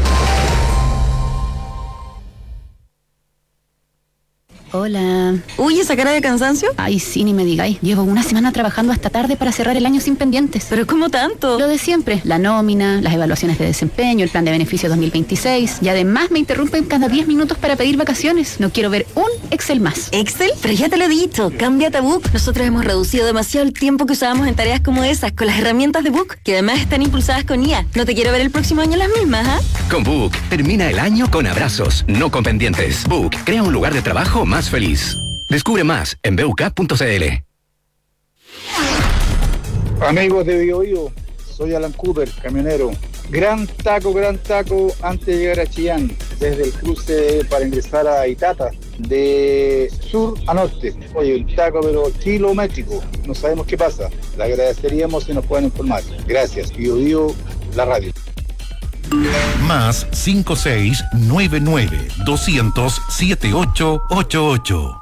Hola. Uy, ¿esa cara de cansancio? Ay, sí, ni me digáis. Llevo una semana trabajando hasta tarde para cerrar el año sin pendientes. ¿Pero cómo tanto? Lo de siempre. La nómina, las evaluaciones de desempeño, el plan de beneficios dos mil veintiséis. Y además me interrumpen cada diez minutos para pedir vacaciones. No quiero ver un Excel más. ¿Excel? Pero ya te lo he dicho. Cámbiate a Book. Nosotros hemos reducido demasiado el tiempo que usábamos en tareas como esas con las herramientas de Book, que además están impulsadas con I A. No te quiero ver el próximo año las mismas, ¿ah? ¿eh? Con Book, termina el año con abrazos, no con pendientes. Book, crea un lugar de trabajo más feliz. Descubre más en b u k punto c l. Amigos de Bio Bio, soy Alan Cooper, camionero. Gran taco, gran taco antes de llegar a Chillán, desde el cruce para ingresar a Itata, de sur a norte. Oye, un taco pero kilométrico, no sabemos qué pasa. Le agradeceríamos si nos pueden informar. Gracias, Bio Bio, la radio. Más cinco seis nueve nueve doscientos siete ocho ocho ocho.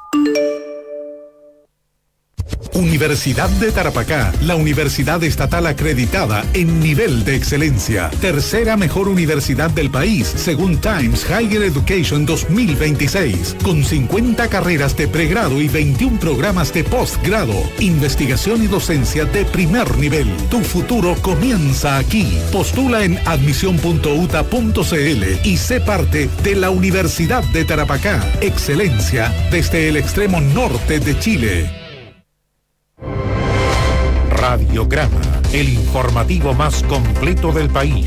Universidad de Tarapacá, la universidad estatal acreditada en nivel de excelencia. Tercera mejor universidad del país, según Times Higher Education dos mil veintiséis. Con cincuenta carreras de pregrado y veintiún programas de postgrado. Investigación y docencia de primer nivel. Tu futuro comienza aquí. Postula en admisión punto u t a punto c l y sé parte de la Universidad de Tarapacá. Excelencia desde el extremo norte de Chile. Radiograma, el informativo más completo del país.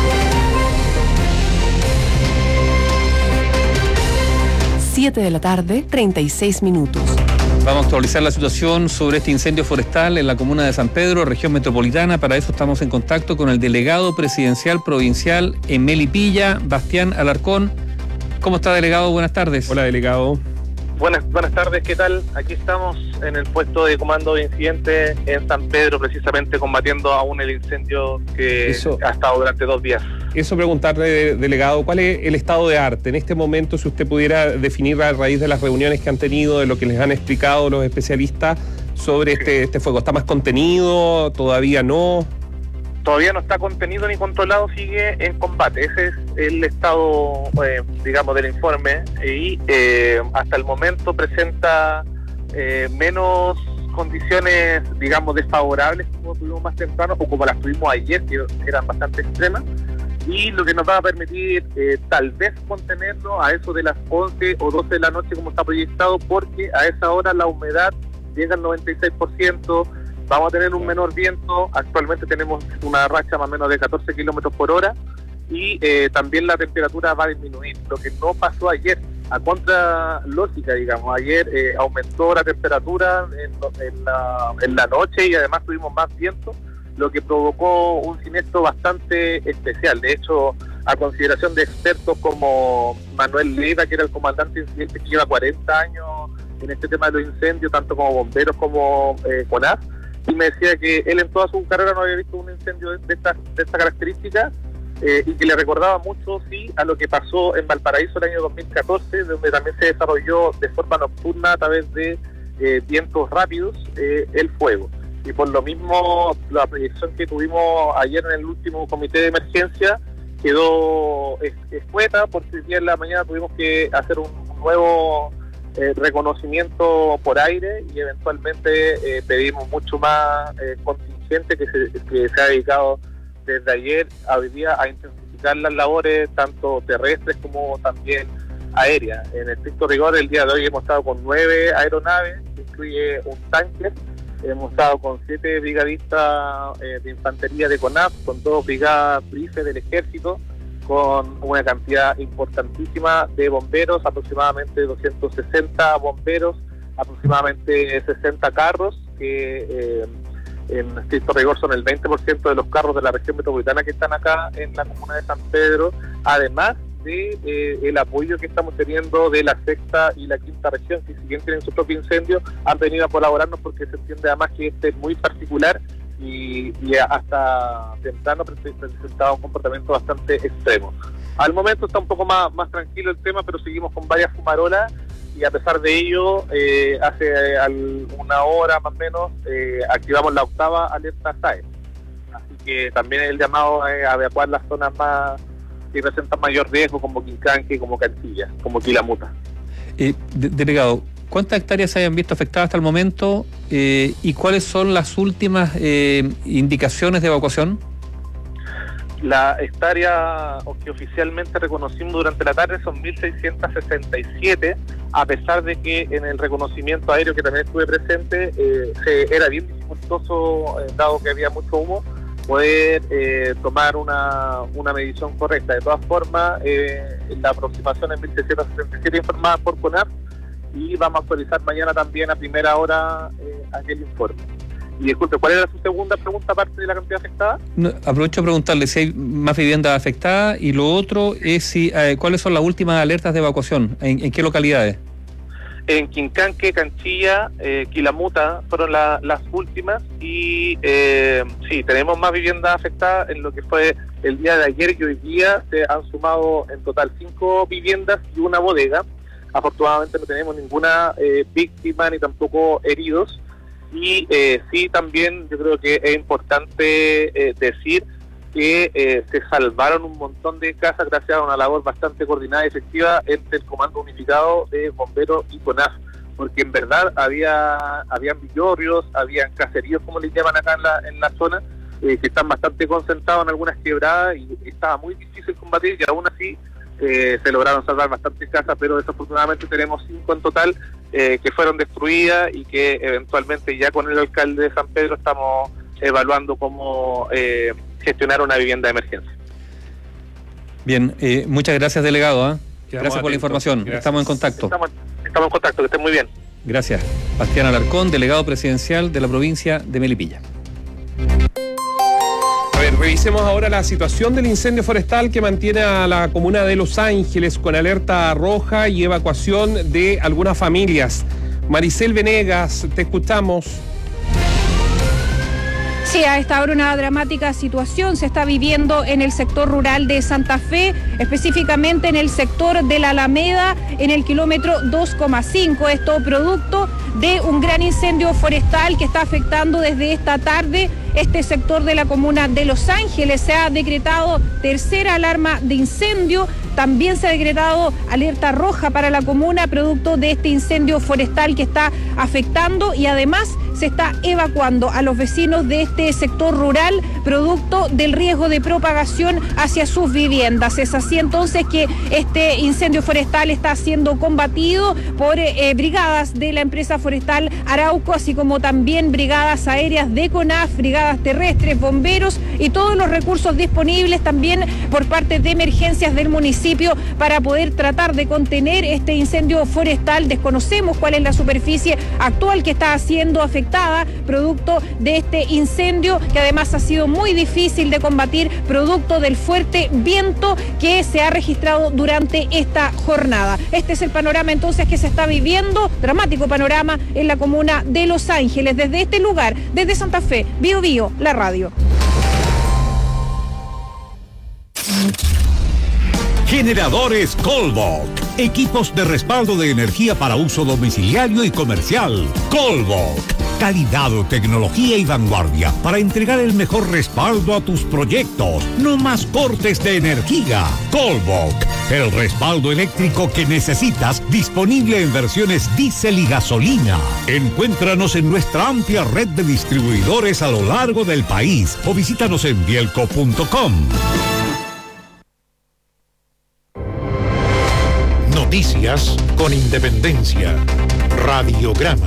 siete de la tarde, treinta y seis minutos. Vamos a actualizar la situación sobre este incendio forestal en la comuna de San Pedro, región metropolitana. Para eso estamos en contacto con el delegado presidencial provincial en Melipilla, Bastián Alarcón. ¿Cómo está, delegado? Buenas tardes. Hola, delegado. Buenas, buenas tardes, ¿qué tal? Aquí estamos en el puesto de comando de incidentes en San Pedro, precisamente combatiendo aún el incendio que Eso. ha estado durante dos días. Eso preguntarle, delegado, ¿cuál es el estado de arte en este momento, si usted pudiera definir a raíz de las reuniones que han tenido, de lo que les han explicado los especialistas sobre este, este fuego? ¿Está más contenido? ¿Todavía no? Todavía no está contenido ni controlado, sigue en combate. Ese es el estado, eh, digamos, del informe, y eh, hasta el momento presenta eh, menos condiciones, digamos, desfavorables como tuvimos más temprano o como las tuvimos ayer, que eran bastante extremas, y lo que nos va a permitir eh, tal vez contenerlo a eso de las once o doce de la noche como está proyectado, porque a esa hora la humedad llega al noventa y seis por ciento. Vamos a tener un menor viento. Actualmente tenemos una racha más o menos de catorce kilómetros por hora, y eh, también la temperatura va a disminuir, lo que no pasó ayer, a contra lógica, digamos. Ayer eh, aumentó la temperatura en, en, la, en la noche, y además tuvimos más viento, lo que provocó un siniestro bastante especial. De hecho, a consideración de expertos como Manuel Leiva, que era el comandante incidente, que lleva cuarenta años en este tema de los incendios, tanto como bomberos como eh, CONAF, y me decía que él en toda su carrera no había visto un incendio de esta, de esta característica, eh, y que le recordaba mucho, sí, a lo que pasó en Valparaíso el año dos mil catorce, donde también se desarrolló de forma nocturna a través de eh, vientos rápidos eh, el fuego. Y por lo mismo, la proyección que tuvimos ayer en el último comité de emergencia quedó escueta, porque el día en la mañana tuvimos que hacer un nuevo Eh, reconocimiento por aire, y eventualmente eh, pedimos mucho más eh, contingente que se, que se ha dedicado desde ayer a hoy día a intensificar las labores tanto terrestres como también aérea. En estricto rigor, el día de hoy hemos estado con nueve aeronaves, que incluye un tanque. Hemos estado con siete brigadistas eh, de infantería de CONAF, con dos brigadas B R I F E del ejército, con una cantidad importantísima de bomberos, aproximadamente doscientos sesenta bomberos, aproximadamente sesenta carros, que eh, en estricto rigor son el veinte por ciento de los carros de la región metropolitana que están acá en la comuna de San Pedro, además de eh, el apoyo que estamos teniendo de la sexta y la quinta región, que si bien tienen su propio incendio, han venido a colaborarnos porque se entiende además que este es muy particular y, y hasta temprano presentaba un comportamiento bastante extremo. Al momento está un poco más, más tranquilo el tema, pero seguimos con varias fumarolas y a pesar de ello, eh, hace al, una hora más o menos, eh, activamos la octava alerta S A E. Así que también el llamado es a evacuar las zonas más que presentan mayor riesgo, como Quincanque, como Canchilla, como Quilamuta. Eh, de, delegado, ¿cuántas hectáreas se hayan visto afectadas hasta el momento eh, y cuáles son las últimas eh, indicaciones de evacuación? La hectárea que oficialmente reconocimos durante la tarde son mil seiscientos sesenta y siete, a pesar de que en el reconocimiento aéreo que también estuve presente, eh, se, era bien dificultoso, eh, dado que había mucho humo, poder eh, tomar una, una medición correcta. De todas formas, eh, la aproximación es mil seiscientos sesenta y siete informada por CONAF y vamos a actualizar mañana también a primera hora eh, aquel informe. Y disculpe, ¿cuál era su segunda pregunta aparte de la cantidad afectada? No, aprovecho a preguntarle si hay más viviendas afectadas y lo otro es si eh, cuáles son las últimas alertas de evacuación, en, en qué localidades. En Quincanque, Canchilla, eh, Quilamuta fueron la, las últimas y eh, sí, tenemos más viviendas afectadas en lo que fue el día de ayer y hoy día se han sumado en total cinco viviendas y una bodega. Afortunadamente no tenemos ninguna eh, víctima ni tampoco heridos. Y eh, sí, también yo creo que es importante eh, decir que eh, se salvaron un montón de casas gracias a una labor bastante coordinada y efectiva entre el Comando Unificado de Bomberos y CONAF, porque en verdad había habían villorrios, habían caseríos, como les llaman acá en la, en la zona, eh, que están bastante concentrados en algunas quebradas y, y estaba muy difícil combatir y aún así eh, se lograron salvar bastantes casas, pero desafortunadamente tenemos cinco en total Eh, que fueron destruidas y que eventualmente ya con el alcalde de San Pedro estamos evaluando cómo eh, gestionar una vivienda de emergencia. Bien, eh, muchas gracias, delegado. ¿eh? Gracias atentos. por la información. Gracias. Estamos en contacto. Estamos, estamos en contacto, que estén muy bien. Gracias. Bastián Alarcón, delegado presidencial de la provincia de Melipilla. A ver, revisemos ahora la situación del incendio forestal que mantiene a la comuna de Los Ángeles con alerta roja y evacuación de algunas familias. Maricel Venegas, te escuchamos. Sí, a esta hora una dramática situación se está viviendo en el sector rural de Santa Fe, específicamente en el sector de la Alameda, en el kilómetro dos coma cinco. Esto producto de un gran incendio forestal que está afectando desde esta tarde este sector de la comuna de Los Ángeles. Se ha decretado tercera alarma de incendio. También se ha decretado alerta roja para la comuna producto de este incendio forestal que está afectando y además se está evacuando a los vecinos de este sector rural producto del riesgo de propagación hacia sus viviendas. Es así entonces que este incendio forestal está siendo combatido por eh, brigadas de la empresa forestal Arauco, así como también brigadas aéreas de CONAF, brigadas terrestres, bomberos y todos los recursos disponibles también por parte de emergencias del municipio para poder tratar de contener este incendio forestal. Desconocemos cuál es la superficie actual que está siendo afectada producto de este incendio, que además ha sido muy difícil de combatir producto del fuerte viento que se ha registrado durante esta jornada. Este es el panorama entonces que se está viviendo, dramático panorama en la comuna de Los Ángeles. Desde este lugar, desde Santa Fe, Bio Bio, la radio. Generadores Colbok. Equipos de respaldo de energía para uso domiciliario y comercial. Colbok. Calidad, tecnología y vanguardia para entregar el mejor respaldo a tus proyectos. No más cortes de energía. Colbok. El respaldo eléctrico que necesitas, disponible en versiones diésel y gasolina. Encuéntranos en nuestra amplia red de distribuidores a lo largo del país o visítanos en bielco punto com. Noticias con independencia. Radiograma.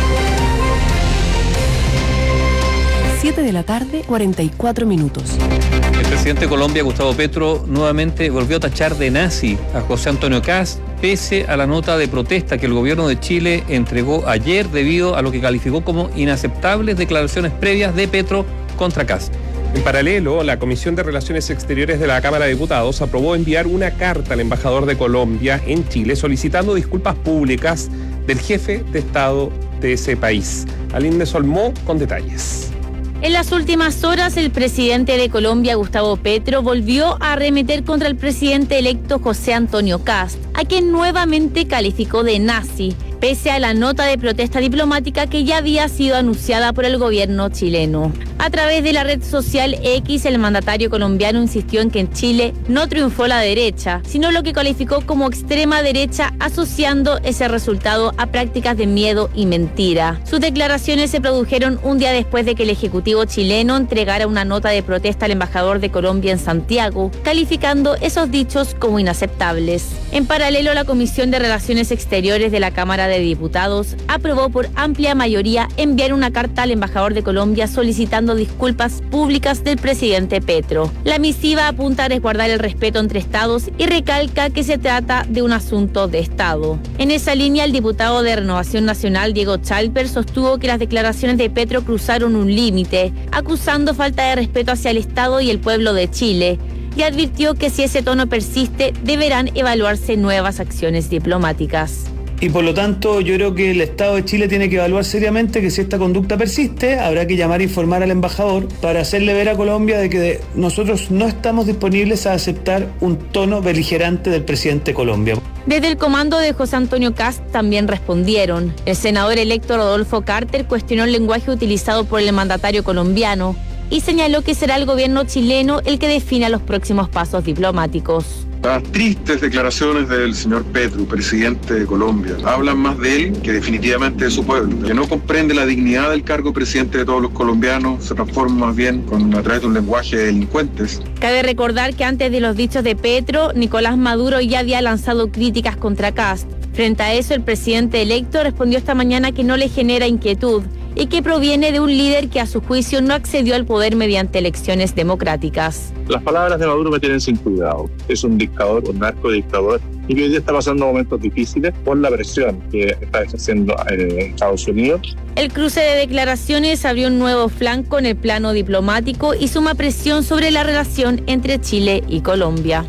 siete de la tarde, cuarenta y cuatro minutos. El presidente de Colombia, Gustavo Petro, nuevamente volvió a tachar de nazi a José Antonio Kast, pese a la nota de protesta que el gobierno de Chile entregó ayer debido a lo que calificó como inaceptables declaraciones previas de Petro contra Kast. En paralelo, la Comisión de Relaciones Exteriores de la Cámara de Diputados aprobó enviar una carta al embajador de Colombia en Chile solicitando disculpas públicas del jefe de Estado de ese país. Aline Solmó con detalles. En las últimas horas, el presidente de Colombia, Gustavo Petro, volvió a arremeter contra el presidente electo José Antonio Kast, a quien nuevamente calificó de nazi, pese a la nota de protesta diplomática que ya había sido anunciada por el gobierno chileno. A través de la red social X, el mandatario colombiano insistió en que en Chile no triunfó la derecha, sino lo que calificó como extrema derecha, asociando ese resultado a prácticas de miedo y mentira. Sus declaraciones se produjeron un día después de que el Ejecutivo chileno entregara una nota de protesta al embajador de Colombia en Santiago, calificando esos dichos como inaceptables. En paralelo, la Comisión de Relaciones Exteriores de la Cámara de Diputados aprobó por amplia mayoría enviar una carta al embajador de Colombia solicitando disculpas públicas del presidente Petro. La misiva apunta a resguardar el respeto entre estados y recalca que se trata de un asunto de Estado. En esa línea, el diputado de Renovación Nacional, Diego Chalper, sostuvo que las declaraciones de Petro cruzaron un límite, acusando falta de respeto hacia el Estado y el pueblo de Chile, y advirtió que si ese tono persiste, deberán evaluarse nuevas acciones diplomáticas. Y por lo tanto, yo creo que el Estado de Chile tiene que evaluar seriamente que si esta conducta persiste, habrá que llamar e informar al embajador para hacerle ver a Colombia de que nosotros no estamos disponibles a aceptar un tono beligerante del presidente de Colombia. Desde el comando de José Antonio Kast también respondieron. El senador electo Rodolfo Carter cuestionó el lenguaje utilizado por el mandatario colombiano y señaló que será el gobierno chileno el que defina los próximos pasos diplomáticos. Las tristes declaraciones del señor Petro, presidente de Colombia, hablan más de él que definitivamente de su pueblo, que no comprende la dignidad del cargo de presidente de todos los colombianos, se transforma más bien con, a través de un lenguaje de delincuentes. Cabe recordar que antes de los dichos de Petro, Nicolás Maduro ya había lanzado críticas contra Kast. Frente a eso, el presidente electo respondió esta mañana que no le genera inquietud y que proviene de un líder que a su juicio no accedió al poder mediante elecciones democráticas. Las palabras de Maduro me tienen sin cuidado. Es un dictador, un narcodictador, y que hoy día está pasando momentos difíciles por la presión que está ejerciendo eh, Estados Unidos. El cruce de declaraciones abrió un nuevo flanco en el plano diplomático y suma presión sobre la relación entre Chile y Colombia.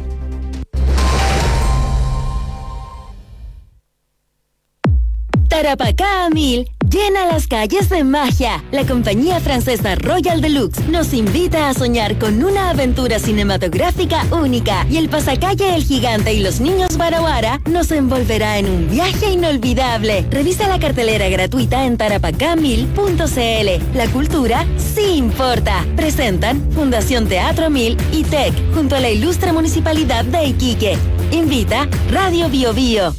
Tarapacá a mil llena las calles de magia. La compañía francesa Royal Deluxe nos invita a soñar con una aventura cinematográfica única y el pasacalle El Gigante y los Niños Barawara nos envolverá en un viaje inolvidable. Revisa la cartelera gratuita en tarapacá mil punto c l. La cultura sí importa. Presentan Fundación Teatro Mil y T E C junto a la ilustre Municipalidad de Iquique. Invita Radio Bio Bio.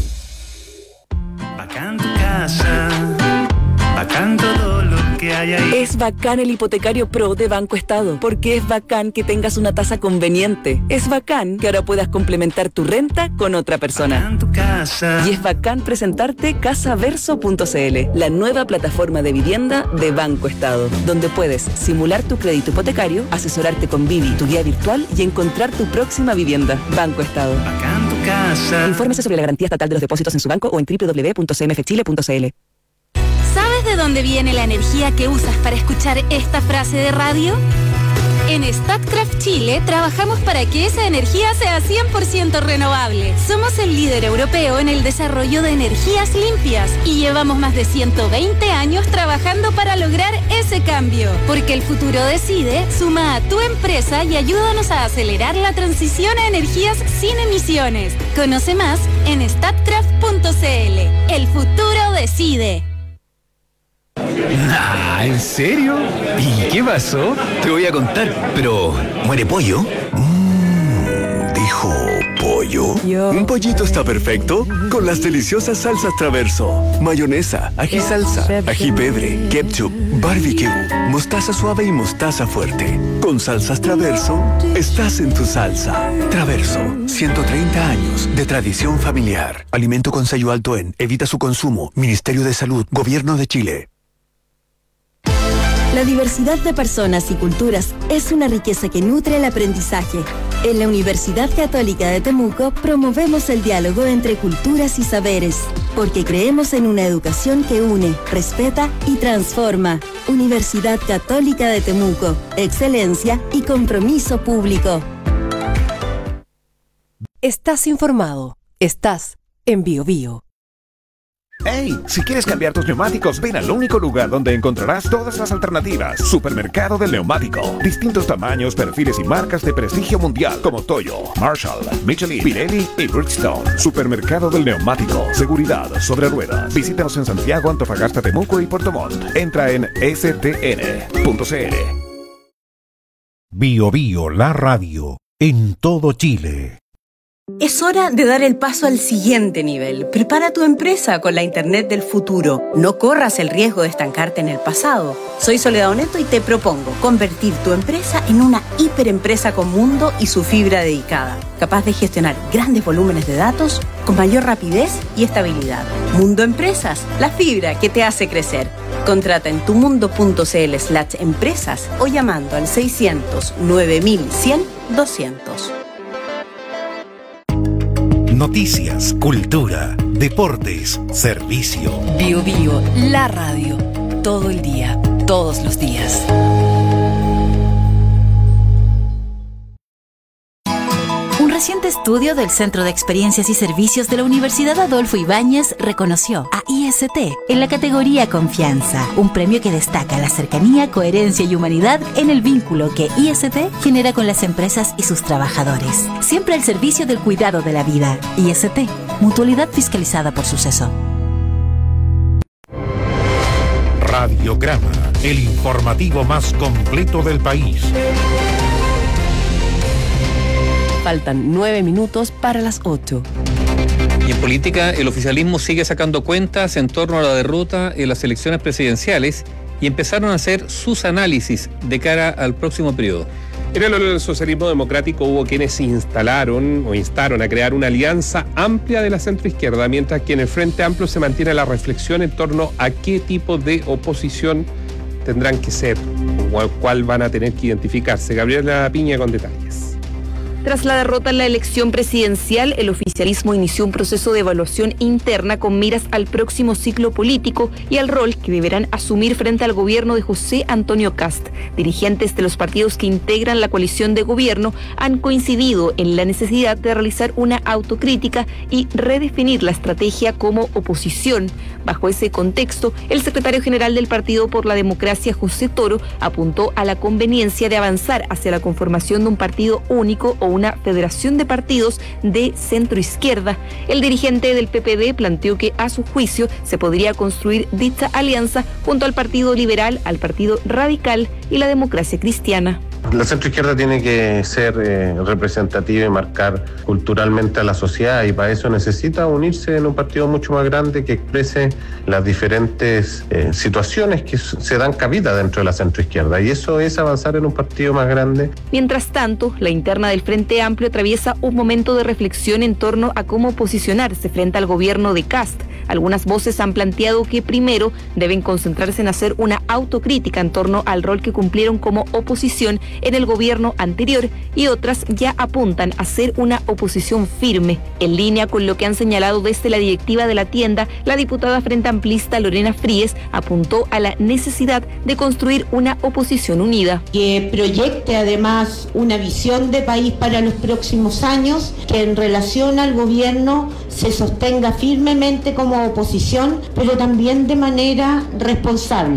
Bacán tu casa, bacán todo lo que hay ahí. Es bacán el hipotecario Pro de Banco Estado, porque es bacán que tengas una tasa conveniente. Es bacán que ahora puedas complementar tu renta con otra persona. Bacán tu casa. Y es bacán presentarte casaverso punto c l, la nueva plataforma de vivienda de Banco Estado, donde puedes simular tu crédito hipotecario, asesorarte con Vivi, tu guía virtual, y encontrar tu próxima vivienda. Banco Estado. Bacán tu casa. Infórmese sobre la garantía estatal de los depósitos en su banco o en doble u doble u doble u punto c m f chile punto c l. ¿Sabes de dónde viene la energía que usas para escuchar esta frase de radio? En Statkraft Chile trabajamos para que esa energía sea cien por ciento renovable. Somos el líder europeo en el desarrollo de energías limpias y llevamos más de ciento veinte años trabajando para lograr ese cambio. Porque el futuro decide, suma a tu empresa y ayúdanos a acelerar la transición a energías sin emisiones. Conoce más en statkraft punto c l. El futuro decide. Nah, ¿en serio? ¿Y qué pasó? Te voy a contar, pero ¿muere pollo? Mmm, dijo pollo. pollo? Yo. ¿Un pollito está perfecto? Con las deliciosas salsas Traverso. Mayonesa, ají salsa, ají pebre, ketchup, barbecue, mostaza suave y mostaza fuerte. Con salsas Traverso, estás en tu salsa. Traverso, ciento treinta años de tradición familiar. Alimento con sello alto en. Evita su consumo. Ministerio de Salud. Gobierno de Chile. La diversidad de personas y culturas es una riqueza que nutre el aprendizaje. En la Universidad Católica de Temuco promovemos el diálogo entre culturas y saberes, porque creemos en una educación que une, respeta y transforma. Universidad Católica de Temuco, excelencia y compromiso público. Estás informado. Estás en Bio Bio. ¡Hey! Si quieres cambiar tus neumáticos, ven al único lugar donde encontrarás todas las alternativas. Supermercado del Neumático. Distintos tamaños, perfiles y marcas de prestigio mundial como Toyo, Marshall, Michelin, Pirelli y Bridgestone. Supermercado del Neumático. Seguridad sobre ruedas. Visítanos en Santiago, Antofagasta, Temuco y Puerto Montt. Entra en s t n punto c l. Bio Bio, la radio. En todo Chile. Es hora de dar el paso al siguiente nivel. Prepara tu empresa con la Internet del futuro. No corras el riesgo de estancarte en el pasado. Soy Soledad Oneto y te propongo convertir tu empresa en una hiperempresa con Mundo y su fibra dedicada, capaz de gestionar grandes volúmenes de datos con mayor rapidez y estabilidad. Mundo Empresas, la fibra que te hace crecer. Contrata en tumundo.cl slash empresas o llamando al seiscientos nueve mil cien doscientos. Noticias, cultura, deportes, servicio. Bio Bio, la radio. Todo el día, todos los días. Un reciente estudio del Centro de Experiencias y Servicios de la Universidad Adolfo Ibáñez reconoció a I S T en la categoría Confianza, un premio que destaca la cercanía, coherencia y humanidad en el vínculo que I S T genera con las empresas y sus trabajadores. Siempre al servicio del cuidado de la vida. I S T, mutualidad fiscalizada por Suceso. Radiograma, el informativo más completo del país. Faltan nueve minutos para las ocho. Y en política, el oficialismo sigue sacando cuentas en torno a la derrota en las elecciones presidenciales y empezaron a hacer sus análisis de cara al próximo periodo. En el socialismo democrático hubo quienes se instalaron o instaron a crear una alianza amplia de la centroizquierda, mientras que en el Frente Amplio se mantiene la reflexión en torno a qué tipo de oposición tendrán que ser o cuál van a tener que identificarse. Gabriela Piña con detalles. Tras la derrota en la elección presidencial, el oficialismo inició un proceso de evaluación interna con miras al próximo ciclo político y al rol que deberán asumir frente al gobierno de José Antonio Kast. Dirigentes de los partidos que integran la coalición de gobierno han coincidido en la necesidad de realizar una autocrítica y redefinir la estrategia como oposición. Bajo ese contexto, el secretario general del Partido por la Democracia, José Toro, apuntó a la conveniencia de avanzar hacia la conformación de un partido único o una federación de partidos de centroizquierda. El dirigente del P P D planteó que a su juicio se podría construir dicha alianza junto al Partido Liberal, al Partido Radical y la Democracia Cristiana. La centroizquierda tiene que ser eh, representativa y marcar culturalmente a la sociedad, y para eso necesita unirse en un partido mucho más grande que exprese las diferentes eh, situaciones que se dan cabida dentro de la centroizquierda, y eso es avanzar en un partido más grande. Mientras tanto, la interna del Frente Amplio atraviesa un momento de reflexión en torno a cómo posicionarse frente al gobierno de Kast. Algunas voces han planteado que primero deben concentrarse en hacer una autocrítica en torno al rol que cumplieron como oposición en el gobierno anterior, y otras ya apuntan a ser una oposición firme. En línea con lo que han señalado desde la directiva de la tienda, la diputada frente amplista Lorena Fríes apuntó a la necesidad de construir una oposición unida. Que proyecte además una visión de país para los próximos años, que en relación al gobierno se sostenga firmemente como oposición, pero también de manera responsable.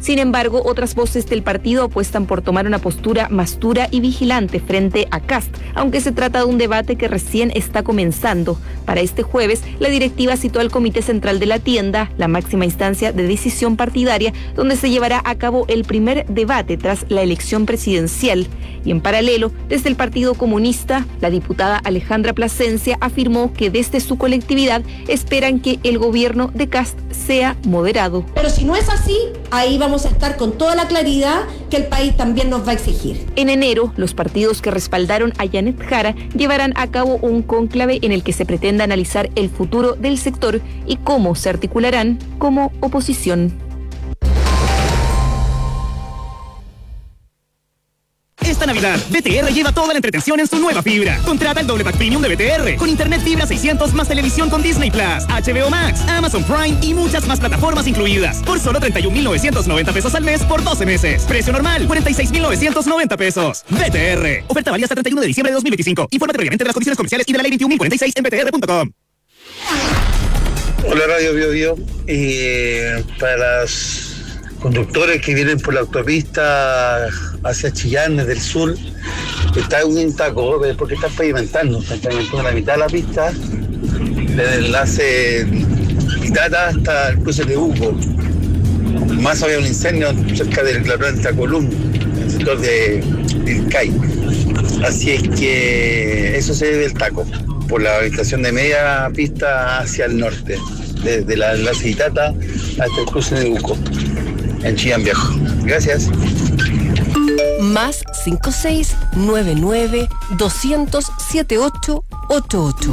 Sin embargo, otras voces del partido apuestan por tomar una postura más dura y vigilante frente a Kast, aunque se trata de un debate que recién está comenzando. Para este jueves, la directiva citó al Comité Central de la Tienda, la máxima instancia de decisión partidaria, donde se llevará a cabo el primer debate tras la elección presidencial. Y en paralelo, desde el Partido Comunista, la diputada Alejandra Plasencia afirmó que desde su colectividad esperan que el gobierno de Kast sea moderado. Pero si no es así, ahí vamos a estar con toda la claridad que el país también nos va a exigir. En enero, los partidos que respaldaron a Janet Jara llevarán a cabo un cónclave en el que se pretende analizar el futuro del sector y cómo se articularán como oposición. Esta Navidad, B T R lleva toda la entretención en su nueva fibra. Contrata el doble pack premium de B T R con internet fibra seiscientos más televisión con Disney Plus, H B O Max, Amazon Prime y muchas más plataformas incluidas. Por solo treinta y un mil novecientos noventa pesos al mes por doce meses. Precio normal, cuarenta y seis mil novecientos noventa pesos. B T R. Oferta válida hasta treinta y uno de diciembre de dos mil veinticinco. Infórmate previamente de las condiciones comerciales y de la ley veintiún mil cuarenta y seis en b t r punto com. Hola Radio Bio Bio. Eh, para los conductores que vienen por la autopista hacia Chillán desde el sur, está un taco porque están pavimentando, están pavimentando la mitad de la pista desde el enlace Pitata hasta el cruce de Buco. Más había un incendio cerca de la planta Colum, en el sector de Vilcay. Así es que eso se debe al taco, por la habitación de media pista hacia el norte, desde la enlace Pitata hasta el cruce de Buco, en Chillán Viejo. Gracias. Más cinco seis nueve nueve dos cero cero siete ocho ocho ocho.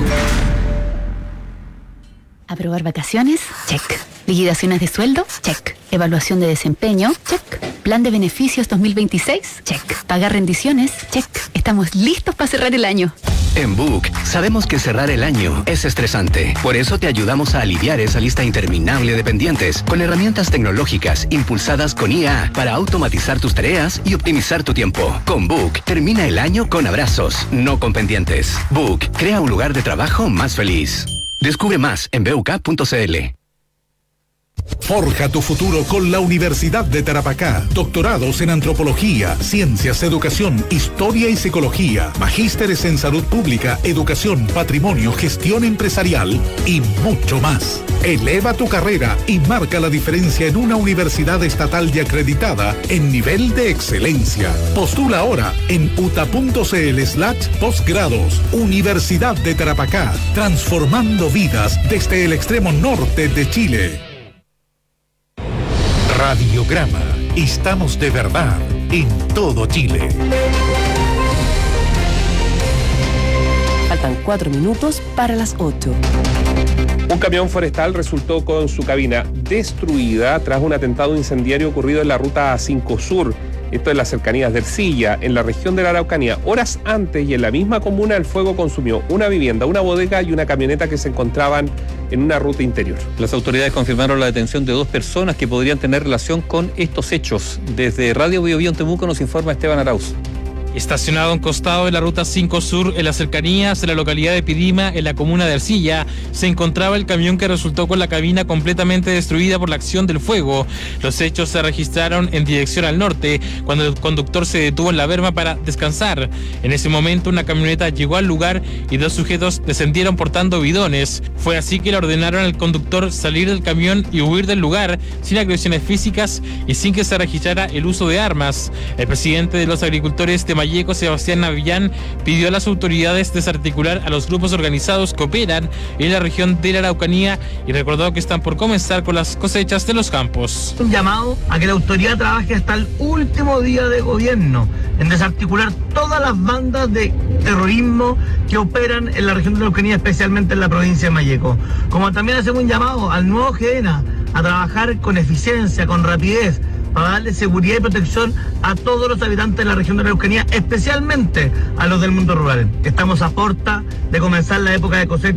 ¿Aprobar vacaciones? Check. ¿Liquidaciones de sueldo? Check. ¿Evaluación de desempeño? Check. ¿Plan de beneficios dos mil veintiséis? Check. ¿Pagar rendiciones? Check. Estamos listos para cerrar el año. En Book, sabemos que cerrar el año es estresante. Por eso te ayudamos a aliviar esa lista interminable de pendientes con herramientas tecnológicas impulsadas con I A para automatizar tus tareas y optimizar tu tiempo. Con Book, termina el año con abrazos, no con pendientes. Book, crea un lugar de trabajo más feliz. Descubre más en b u k punto c l. Forja tu futuro con la Universidad de Tarapacá. Doctorados en Antropología, Ciencias, Educación, Historia y Psicología. Magísteres en Salud Pública, Educación, Patrimonio, Gestión Empresarial y mucho más. Eleva tu carrera y marca la diferencia en una universidad estatal y acreditada en nivel de excelencia. Postula ahora en uta.cl slash postgrados. Universidad de Tarapacá, transformando vidas desde el extremo norte de Chile. Radiograma. Estamos de verdad en todo Chile. Faltan cuatro minutos para las ocho. Un camión forestal resultó con su cabina destruida tras un atentado incendiario ocurrido en la ruta A cinco Sur. Esto en las cercanías de Ercilla, en la región de la Araucanía. Horas antes y en la misma comuna, el fuego consumió una vivienda, una bodega y una camioneta que se encontraban en una ruta interior. Las autoridades confirmaron la detención de dos personas que podrían tener relación con estos hechos. Desde Radio Bio Bio en Temuco nos informa Esteban Arauz. Estacionado a un costado de la ruta cinco Sur, en las cercanías de la localidad de Pidima, en la comuna de Ercilla, se encontraba el camión que resultó con la cabina completamente destruida por la acción del fuego. Los hechos se registraron en dirección al norte, cuando el conductor se detuvo en la berma para descansar. En ese momento, una camioneta llegó al lugar y dos sujetos descendieron portando bidones. Fue así que le ordenaron al conductor salir del camión y huir del lugar, sin agresiones físicas y sin que se registrara el uso de armas. El presidente de los agricultores de Valleco, Sebastián Navillán, pidió a las autoridades desarticular a los grupos organizados que operan en la región de la Araucanía y recordó que están por comenzar con las cosechas de los campos. Un llamado a que la autoridad trabaje hasta el último día de gobierno en desarticular todas las bandas de terrorismo que operan en la región de la Araucanía, especialmente en la provincia de Valleco. Como también hacemos un llamado al nuevo GENA a trabajar con eficiencia, con rapidez, para darle seguridad y protección a todos los habitantes de la región de la Araucanía, especialmente a los del mundo rural. Estamos a puerta de comenzar la época de cosecha.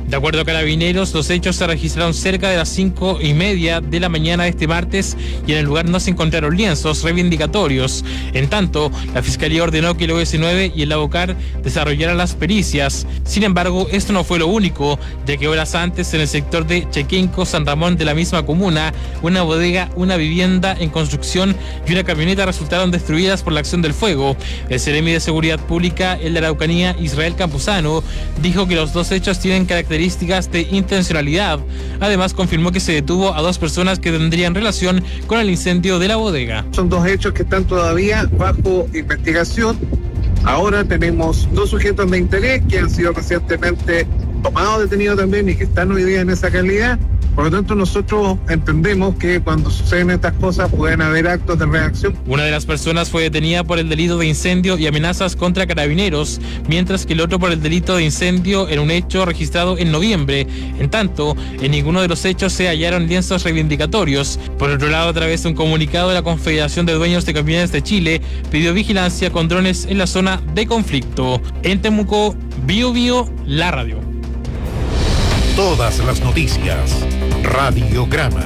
De acuerdo a Carabineros, los hechos se registraron cerca de las cinco y media de la mañana de este martes y en el lugar no se encontraron lienzos reivindicatorios. En tanto, la Fiscalía ordenó que el O S nueve y el Abocar desarrollaran las pericias. Sin embargo, esto no fue lo único, ya que horas antes en el sector de Chequenco, San Ramón de la misma comuna, una bodega, una vivienda en construcción y una camioneta resultaron destruidas por la acción del fuego. El Seremi de Seguridad Pública, el de Araucanía, Israel Campuzano, dijo que los dos hechos tienen características de intencionalidad. Además, confirmó que se detuvo a dos personas que tendrían relación con el incendio de la bodega. Son dos hechos que están todavía bajo investigación. Ahora tenemos dos sujetos de interés que han sido recientemente tomados, detenidos también y que están hoy día en esa calidad. Por lo tanto, nosotros entendemos que cuando suceden estas cosas pueden haber actos de reacción. Una de las personas fue detenida por el delito de incendio y amenazas contra Carabineros, mientras que el otro por el delito de incendio en un hecho registrado en noviembre. En tanto, en ninguno de los hechos se hallaron lienzos reivindicatorios. Por otro lado, a través de un comunicado de la Confederación de Dueños de Camiones de Chile, pidió vigilancia con drones en la zona de conflicto. En Temuco, Bio Bio, la radio. Todas las noticias. Radiograma.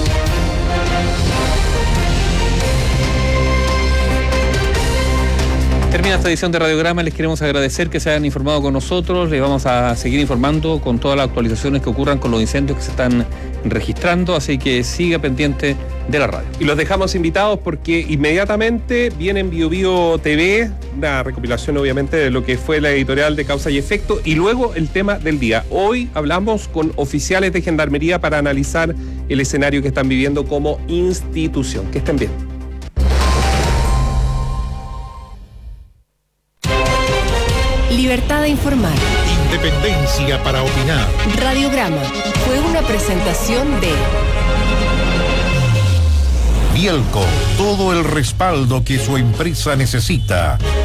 Termina esta edición de Radiograma, les queremos agradecer que se hayan informado con nosotros, les vamos a seguir informando con todas las actualizaciones que ocurran con los incendios que se están registrando, así que siga pendiente de la radio. Y los dejamos invitados porque inmediatamente viene en Bio Bio T V, una recopilación obviamente de lo que fue la editorial de Causa y Efecto, y luego el tema del día. Hoy hablamos con oficiales de Gendarmería para analizar el escenario que están viviendo como institución. Que estén bien. Libertad de informar. Independencia para opinar. Radiograma fue una presentación de Bielco, todo el respaldo que su empresa necesita.